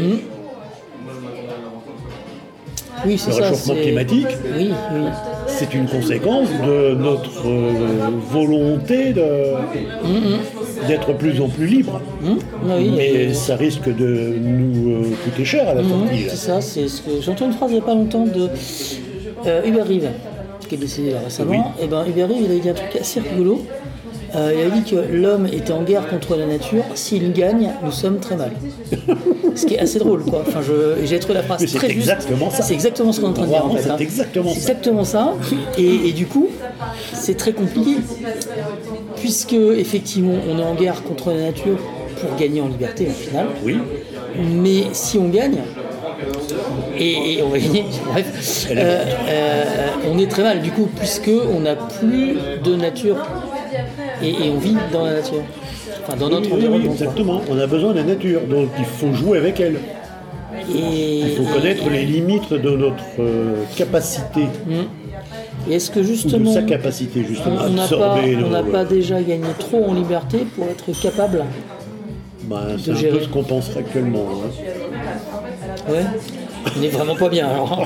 [SPEAKER 1] Oui, c'est
[SPEAKER 2] Le
[SPEAKER 1] ça.
[SPEAKER 2] réchauffement
[SPEAKER 1] c'est-
[SPEAKER 2] climatique,
[SPEAKER 1] Oui, oui.
[SPEAKER 2] c'est une conséquence de notre euh, volonté de, d'être plus en plus libre.
[SPEAKER 1] Hum, oui,
[SPEAKER 2] Mais
[SPEAKER 1] et-
[SPEAKER 2] ça risque de nous euh, coûter cher à la
[SPEAKER 1] Hum,
[SPEAKER 2] sortie. là.
[SPEAKER 1] c'est ça, c'est ce que j'ai entendu une phrase il n'y a pas longtemps de euh, Hubert Reeves, qui est décédé là récemment. Et ben Hubert Reeves, il a dit un truc assez rigolo. Euh, il a dit que l'homme était en guerre contre la nature. S'il gagne, nous sommes très mal. Ce qui est assez drôle, quoi. Enfin, je, j'ai trouvé la phrase
[SPEAKER 2] Mais c'est
[SPEAKER 1] très juste.
[SPEAKER 2] exactement ça.
[SPEAKER 1] C'est exactement ce qu'on est en train de dire, en
[SPEAKER 2] Vraiment,
[SPEAKER 1] fait.
[SPEAKER 2] c'est
[SPEAKER 1] hein.
[SPEAKER 2] exactement
[SPEAKER 1] C'est
[SPEAKER 2] ça.
[SPEAKER 1] exactement ça. Et, et du coup, c'est très compliqué, puisque effectivement, on est en guerre contre la nature pour gagner en liberté, au final.
[SPEAKER 2] Oui,
[SPEAKER 1] Mais si on gagne, et, et on va gagner, bref,
[SPEAKER 2] Elle est
[SPEAKER 1] euh, euh, on est très mal du coup, puisqu'on n'a plus de nature et, et on vit dans la nature, enfin dans notre
[SPEAKER 2] oui, oui, oui,
[SPEAKER 1] environnement. quoi.
[SPEAKER 2] exactement. On a besoin de la nature, donc il faut jouer avec elle.
[SPEAKER 1] Et,
[SPEAKER 2] Il faut connaître les limites de notre euh, capacité,
[SPEAKER 1] et est-ce que
[SPEAKER 2] ou de
[SPEAKER 1] justement,
[SPEAKER 2] sa capacité justement,
[SPEAKER 1] on n'a pas,
[SPEAKER 2] absorber
[SPEAKER 1] on n'a
[SPEAKER 2] nos-
[SPEAKER 1] pas déjà gagné trop en liberté pour être capable
[SPEAKER 2] Bah, c'est
[SPEAKER 1] de
[SPEAKER 2] un
[SPEAKER 1] gérer.
[SPEAKER 2] peu ce qu'on penserait actuellement. Hein.
[SPEAKER 1] Ouais. On n'est vraiment pas bien alors.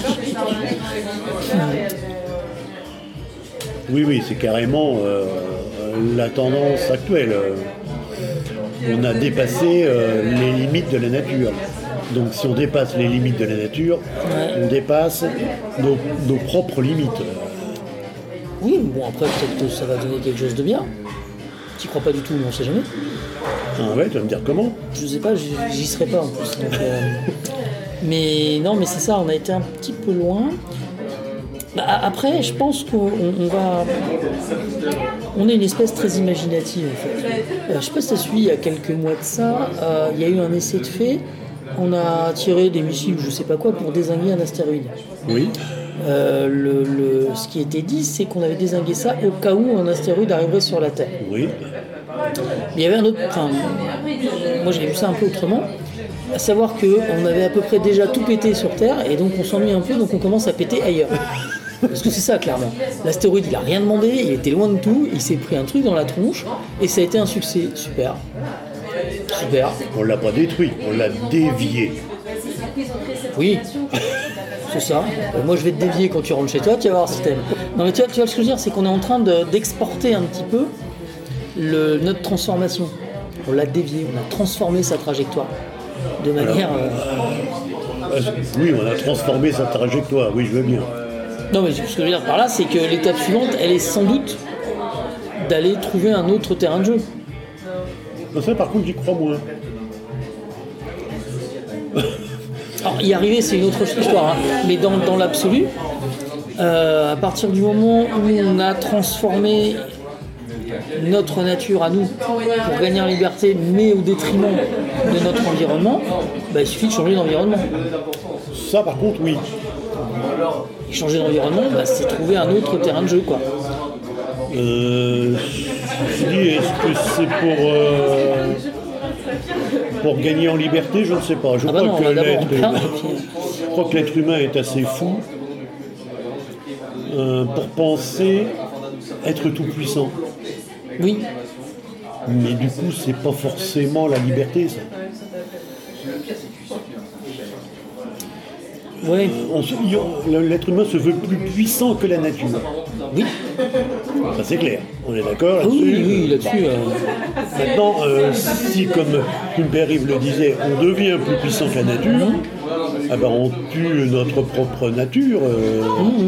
[SPEAKER 2] Oui, oui, c'est carrément euh, la tendance actuelle. On a dépassé euh, les limites de la nature. Donc si on dépasse les limites de la nature,
[SPEAKER 1] Ouais.
[SPEAKER 2] on dépasse nos, nos propres limites.
[SPEAKER 1] Oui, bon après peut-être que ça va donner quelque chose de bien. T'y crois pas du tout, mais on sait jamais.
[SPEAKER 2] Ah ouais, tu vas me dire comment?
[SPEAKER 1] Je sais pas, j'y j'y serais pas en plus. donc, euh, Mais non, mais c'est ça, on a été un petit peu loin. Bah, après, je pense qu'on on va. On est une espèce très imaginative en fait. Euh, je sais pas si tu as suivi il y a quelques mois de ça, euh, il y a eu un essai de fait. On a tiré des missiles ou je sais pas quoi pour dézinguer un astéroïde.
[SPEAKER 2] Oui.
[SPEAKER 1] Euh, le, le- ce qui était dit, c'est qu'on avait dézingué ça au cas où un astéroïde arriverait sur la Terre.
[SPEAKER 2] Oui.
[SPEAKER 1] Mais il y avait un autre. Enfin, moi j'ai vu ça un peu autrement. À savoir qu'on avait à peu près déjà tout pété sur Terre et donc on s'ennuie un peu, donc on commence à péter ailleurs. Parce que c'est ça, clairement. L'astéroïde, il a rien demandé, il était loin de tout, il s'est pris un truc dans la tronche et ça a été un succès. Super. Super.
[SPEAKER 2] On l'a pas détruit, on l'a dévié.
[SPEAKER 1] Oui. C'est ça. Euh, moi je vais te dévier quand tu rentres chez toi, tu vas voir si t'aimes. Non mais tu vois, tu vois ce que je veux dire, c'est qu'on est en train de- d'exporter un petit peu le, notre transformation. On l'a dévié, on a transformé sa trajectoire. De manière. euh,
[SPEAKER 2] Euh, Oui, on a transformé sa trajectoire, oui, je veux bien.
[SPEAKER 1] Non mais ce que je veux dire par là, c'est que l'étape suivante, elle est sans doute d'aller trouver un autre terrain de jeu.
[SPEAKER 2] Non, ça par contre, j'y crois moins.
[SPEAKER 1] Alors y arriver, c'est une autre histoire, hein. Mais dans, dans l'absolu, euh, à partir du moment où on a transformé notre nature à nous pour gagner en liberté, mais au détriment de notre environnement, bah, il suffit de changer d'environnement.
[SPEAKER 2] Ça par contre, oui.
[SPEAKER 1] Et changer d'environnement, bah, c'est trouver un autre terrain de jeu, quoi.
[SPEAKER 2] Euh, je dis, est-ce que c'est pour, euh, pour gagner en liberté? Je ne sais pas. Je
[SPEAKER 1] Ah bah
[SPEAKER 2] crois
[SPEAKER 1] non,
[SPEAKER 2] que
[SPEAKER 1] on va d'abord en
[SPEAKER 2] l'être-
[SPEAKER 1] plaindre, et puis,
[SPEAKER 2] je crois que l'être humain est assez fou euh, pour penser être tout puissant.
[SPEAKER 1] oui,
[SPEAKER 2] Mais du coup, c'est pas forcément la liberté, ça.
[SPEAKER 1] ouais,
[SPEAKER 2] On se- il- L'être humain se veut plus puissant que la nature.
[SPEAKER 1] oui,
[SPEAKER 2] Ça c'est clair. On est d'accord
[SPEAKER 1] Ah
[SPEAKER 2] là-dessus.
[SPEAKER 1] oui, oui, là-dessus. euh,
[SPEAKER 2] Maintenant, euh, si, comme Humbert-Rive le disait, on devient plus puissant que la nature, ah ben, on tue notre propre nature, euh,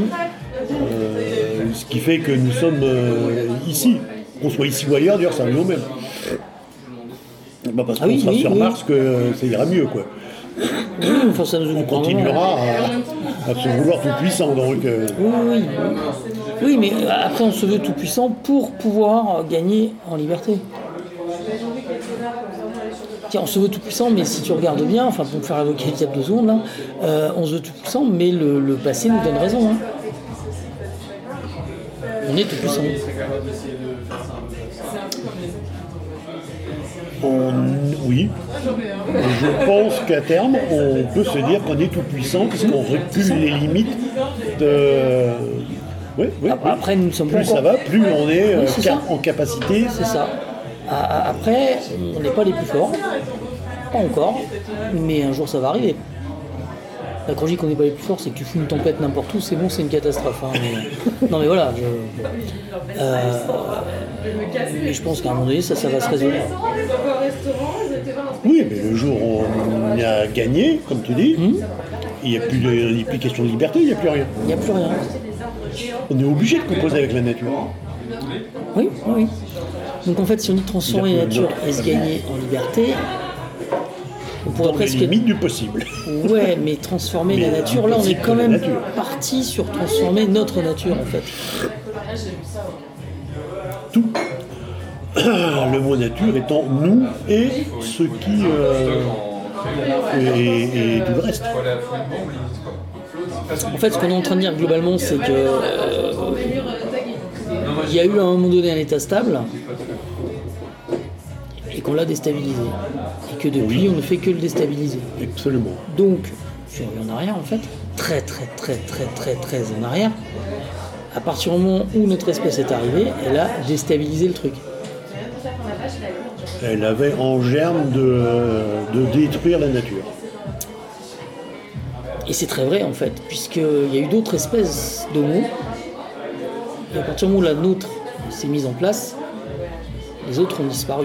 [SPEAKER 2] euh, ce qui fait que nous sommes euh, ici. Qu'on soit ici ou ailleurs, d'ailleurs, ça revient au même. Bah, parce
[SPEAKER 1] Ah
[SPEAKER 2] qu'on
[SPEAKER 1] oui,
[SPEAKER 2] sera
[SPEAKER 1] oui,
[SPEAKER 2] sur
[SPEAKER 1] oui.
[SPEAKER 2] Mars que ça ira mieux, quoi.
[SPEAKER 1] enfin, ça nous
[SPEAKER 2] On continuera à, à se vouloir tout puissant, donc... euh,
[SPEAKER 1] Oui, oui, oui. Oui, mais après, on se veut tout puissant pour pouvoir gagner en liberté. Tiens, on se veut tout puissant, mais si tu regardes bien, enfin, pour me faire l'avocat du diable deux secondes, là, euh, on se veut tout puissant, mais le, le passé nous donne raison. Hein. On est tout puissant.
[SPEAKER 2] On- oui. Je pense qu'à terme, on peut se dire qu'on est tout puissant puisqu'on recule les limites de. Oui, oui, oui.
[SPEAKER 1] Après, nous ne sommes pas
[SPEAKER 2] Plus ça
[SPEAKER 1] encore-
[SPEAKER 2] va, plus on est euh,
[SPEAKER 1] Oui, c'est
[SPEAKER 2] ca-
[SPEAKER 1] ça.
[SPEAKER 2] en capacité.
[SPEAKER 1] C'est ça. A- a- Après, on n'est pas les plus forts. Pas encore. Mais un jour, ça va arriver. Là, quand je dis qu'on n'est pas les plus forts, c'est que tu fous une tempête n'importe où, c'est bon, c'est une catastrophe. hein, mais- Non, mais voilà. Je... Euh, Mais je pense qu'à un moment donné, ça, ça va se résoudre.
[SPEAKER 2] Oui, mais le jour où on a gagné, comme tu dis,
[SPEAKER 1] Hmm.
[SPEAKER 2] il n'y a plus de il n'y a plus question de liberté, il n'y a plus rien.
[SPEAKER 1] Il n'y a plus rien.
[SPEAKER 2] On est obligé de composer avec la nature.
[SPEAKER 1] Oui, oui, oui. Donc en fait, si on dit transformer
[SPEAKER 2] Il y
[SPEAKER 1] la
[SPEAKER 2] a plus
[SPEAKER 1] nature
[SPEAKER 2] de-
[SPEAKER 1] et se gagner en liberté, on pourrait
[SPEAKER 2] Dans les
[SPEAKER 1] presque.
[SPEAKER 2] limites du possible.
[SPEAKER 1] Ouais, mais transformer
[SPEAKER 2] Mais
[SPEAKER 1] la nature, là on est
[SPEAKER 2] impossible
[SPEAKER 1] quand
[SPEAKER 2] que la
[SPEAKER 1] même
[SPEAKER 2] nature.
[SPEAKER 1] parti sur transformer notre nature en fait.
[SPEAKER 2] Tout. Le mot nature étant nous et ce qui. euh, et, et tout le reste.
[SPEAKER 1] En fait, ce qu'on est en train de dire globalement, c'est que euh, il y a eu à un moment donné un état stable et qu'on l'a déstabilisé. Et que depuis,
[SPEAKER 2] Oui.
[SPEAKER 1] on ne fait que le déstabiliser.
[SPEAKER 2] Absolument.
[SPEAKER 1] Donc, je reviens en arrière en fait, très très très très très très en arrière. À partir du moment où notre espèce est arrivée, elle a déstabilisé le truc.
[SPEAKER 2] elle avait en germe de, de détruire la nature.
[SPEAKER 1] Et c'est très vrai en fait, puisqu'il y a eu d'autres espèces d'homo. Et à partir du moment où la nôtre s'est mise en place, les autres ont disparu.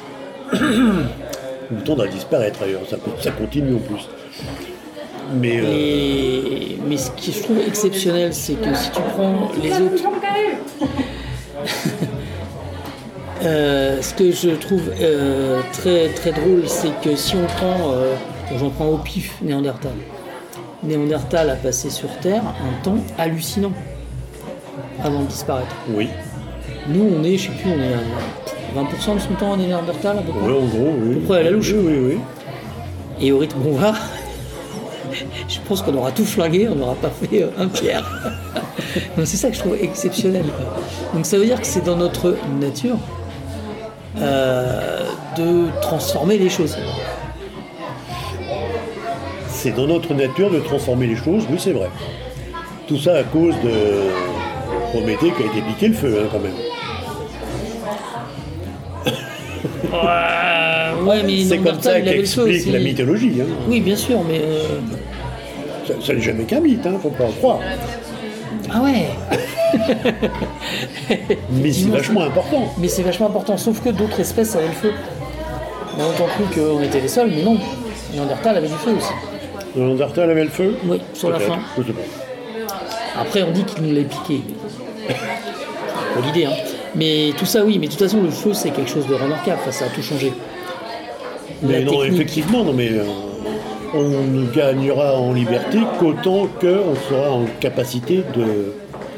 [SPEAKER 2] Le temps doit disparaître ailleurs, ça, peut- ça continue en plus. Mais euh,
[SPEAKER 1] Et... Mais ce que je trouve exceptionnel, c'est que si tu prends les autres... Euh, ce que je trouve euh, très, très drôle, c'est que si on prend... Euh, j'en prends au pif, Néandertal. Néandertal a passé sur Terre un temps hallucinant avant de disparaître.
[SPEAKER 2] oui,
[SPEAKER 1] Nous, on est, je sais plus, on est à vingt pour cent de son temps à Néandertal à peu près.
[SPEAKER 2] ouais, en gros, oui.
[SPEAKER 1] peu près à la louche.
[SPEAKER 2] Oui, oui, oui.
[SPEAKER 1] Et au rythme qu'on va, je pense qu'on aura tout flingué, on n'aura pas fait euh, un tiers. Donc c'est ça que je trouve exceptionnel, quoi. Donc ça veut dire que c'est dans notre nature euh, de transformer les choses.
[SPEAKER 2] C'est dans notre nature de transformer les choses, oui, c'est vrai. Tout ça à cause de Prométhée qui a été piqué le feu, hein, quand même.
[SPEAKER 1] Euh, ouais, mais
[SPEAKER 2] C'est comme
[SPEAKER 1] Néandertal,
[SPEAKER 2] ça
[SPEAKER 1] il avait le feu
[SPEAKER 2] qu'explique
[SPEAKER 1] aussi.
[SPEAKER 2] la mythologie. Hein.
[SPEAKER 1] Oui, bien sûr, mais... euh,
[SPEAKER 2] Ça, ça n'est jamais qu'un mythe, hein, faut pas en croire.
[SPEAKER 1] Ah ouais.
[SPEAKER 2] Mais c'est vachement important.
[SPEAKER 1] Mais c'est vachement important, sauf que d'autres espèces avaient le feu. On a longtemps cru qu'on était les seuls, mais non. Néandertal avait du feu aussi.
[SPEAKER 2] Néandertal avait le feu.
[SPEAKER 1] Oui, sur la
[SPEAKER 2] Peut-être,
[SPEAKER 1] fin.
[SPEAKER 2] je sais pas.
[SPEAKER 1] Après, on dit qu'il nous l'a piqué. Pour l'idée, hein. Mais tout ça, oui, mais de toute façon, le feu, c'est quelque chose de remarquable. Enfin, ça a tout changé. La
[SPEAKER 2] Mais non,
[SPEAKER 1] technique.
[SPEAKER 2] effectivement, non, mais euh, on ne gagnera en liberté qu'autant qu'on sera en capacité de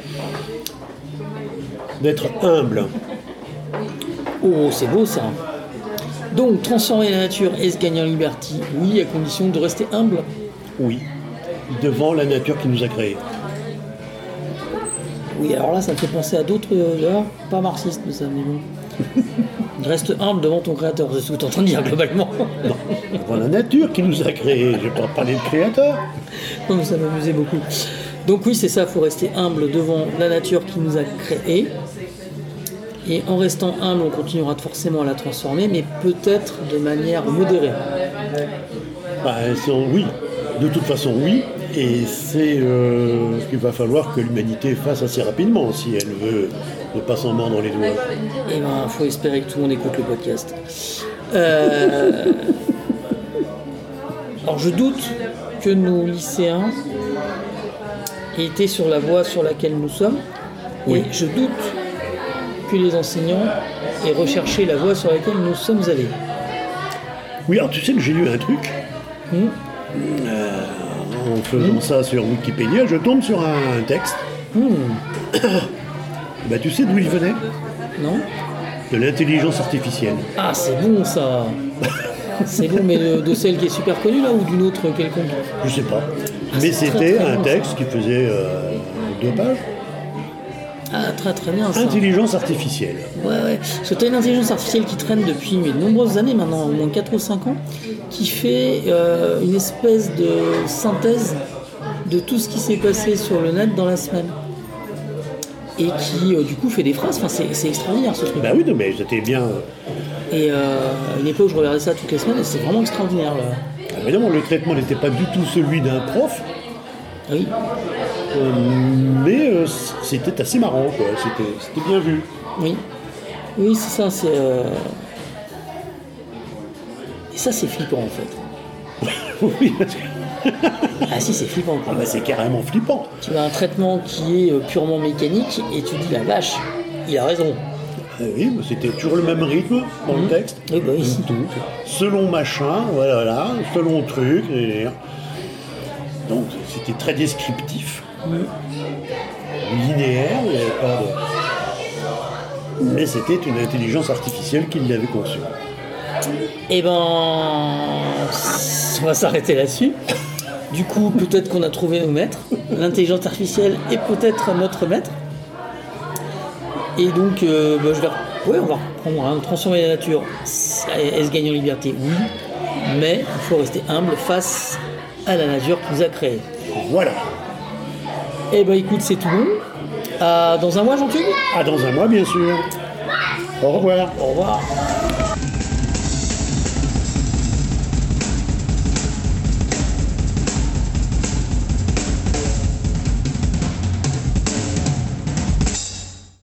[SPEAKER 2] d'être humble.
[SPEAKER 1] Oh, c'est beau ça. Donc, transformer la nature et se gagner en liberté, oui, à condition de rester humble.
[SPEAKER 2] Oui, devant la nature qui nous a créés.
[SPEAKER 1] Oui, alors là, ça me fait penser à d'autres, euh, d'ailleurs, pas marxistes, mais ça, mais bon. Reste humble devant ton créateur, c'est ce que tu entends dire globalement.
[SPEAKER 2] Non, devant la nature qui nous a créés. Je ne vais pas parler de créateur.
[SPEAKER 1] Non, mais ça m'amusait beaucoup. Donc oui, c'est ça, il faut rester humble devant la nature qui nous a créés. Et en restant humble, on continuera forcément à la transformer, mais peut-être de manière modérée.
[SPEAKER 2] Bah, c'est- oui, de toute façon, oui. Et c'est euh, ce qu'il va falloir que l'humanité fasse assez rapidement si elle veut ne pas s'en mordre les doigts.
[SPEAKER 1] Et ben, il faut espérer que tout le monde écoute le podcast. Euh, Alors, je doute que nos lycéens aient été sur la voie sur laquelle nous sommes.
[SPEAKER 2] Oui.
[SPEAKER 1] Et je doute que les enseignants aient recherché la voie sur laquelle nous sommes allés.
[SPEAKER 2] Oui, alors tu sais que j'ai lu un truc.
[SPEAKER 1] Hmm.
[SPEAKER 2] Euh, en faisant ça sur Wikipédia, je tombe sur un texte. Bah, tu sais d'où il venait?
[SPEAKER 1] Non?
[SPEAKER 2] De l'intelligence artificielle.
[SPEAKER 1] Ah, c'est bon ça. C'est bon, mais de, de celle qui est super connue là ou d'une autre quelconque?
[SPEAKER 2] Je sais pas. Mais
[SPEAKER 1] c'est très,
[SPEAKER 2] c'était
[SPEAKER 1] très
[SPEAKER 2] un
[SPEAKER 1] bon,
[SPEAKER 2] texte
[SPEAKER 1] ça.
[SPEAKER 2] qui faisait euh, deux pages.
[SPEAKER 1] Ah, très très bien ça.
[SPEAKER 2] Intelligence artificielle.
[SPEAKER 1] Ouais, ouais. Parce que tu as une intelligence artificielle qui traîne depuis mais, de nombreuses années maintenant, au moins quatre ou cinq ans, qui fait euh, une espèce de synthèse de tout ce qui s'est passé sur le net dans la semaine. Et qui, euh, du coup, fait des phrases. Enfin, c'est, c'est extraordinaire ce truc.
[SPEAKER 2] Bah oui, non, mais c'était bien.
[SPEAKER 1] Et euh, à une époque, je regardais ça toutes les semaines et c'est vraiment extraordinaire. Là.
[SPEAKER 2] Évidemment, le traitement n'était pas du tout celui d'un prof,
[SPEAKER 1] Oui.
[SPEAKER 2] euh, mais euh, c'était assez marrant, quoi. C'était, c'était bien vu.
[SPEAKER 1] Oui. Oui, c'est ça. C'est, euh... Et ça, c'est flippant en fait.
[SPEAKER 2] Oui, parce que
[SPEAKER 1] Ah si, c'est flippant.
[SPEAKER 2] ah
[SPEAKER 1] Quoi.
[SPEAKER 2] bah, c'est carrément flippant.
[SPEAKER 1] Tu as un traitement qui est euh, purement mécanique et tu dis la vache, il a raison.
[SPEAKER 2] Ah oui, bah, c'était toujours le même rythme dans le texte.
[SPEAKER 1] Oui, bah oui.
[SPEAKER 2] Tout. Selon machin, voilà, voilà, selon truc. Et... Donc c'était très descriptif. Linéaire, il n'y avait pas de... Mais c'était une intelligence artificielle qui l'avait conçue.
[SPEAKER 1] Eh ben, on va s'arrêter là-dessus. Du coup, peut-être qu'on a trouvé nos maîtres. L'intelligence artificielle est peut-être notre maître. Et donc, euh, bah, je vais... ouais, on va reprendre, hein, transformer la nature. Est-ce gagner en liberté? Oui. Mais il faut rester humble face à la nature qui nous a créés.
[SPEAKER 2] Voilà.
[SPEAKER 1] Eh ben, écoute, c'est tout bon. À dans un mois, Jean-Claude.
[SPEAKER 2] Ah, dans un mois, bien sûr. Au revoir.
[SPEAKER 1] Au revoir.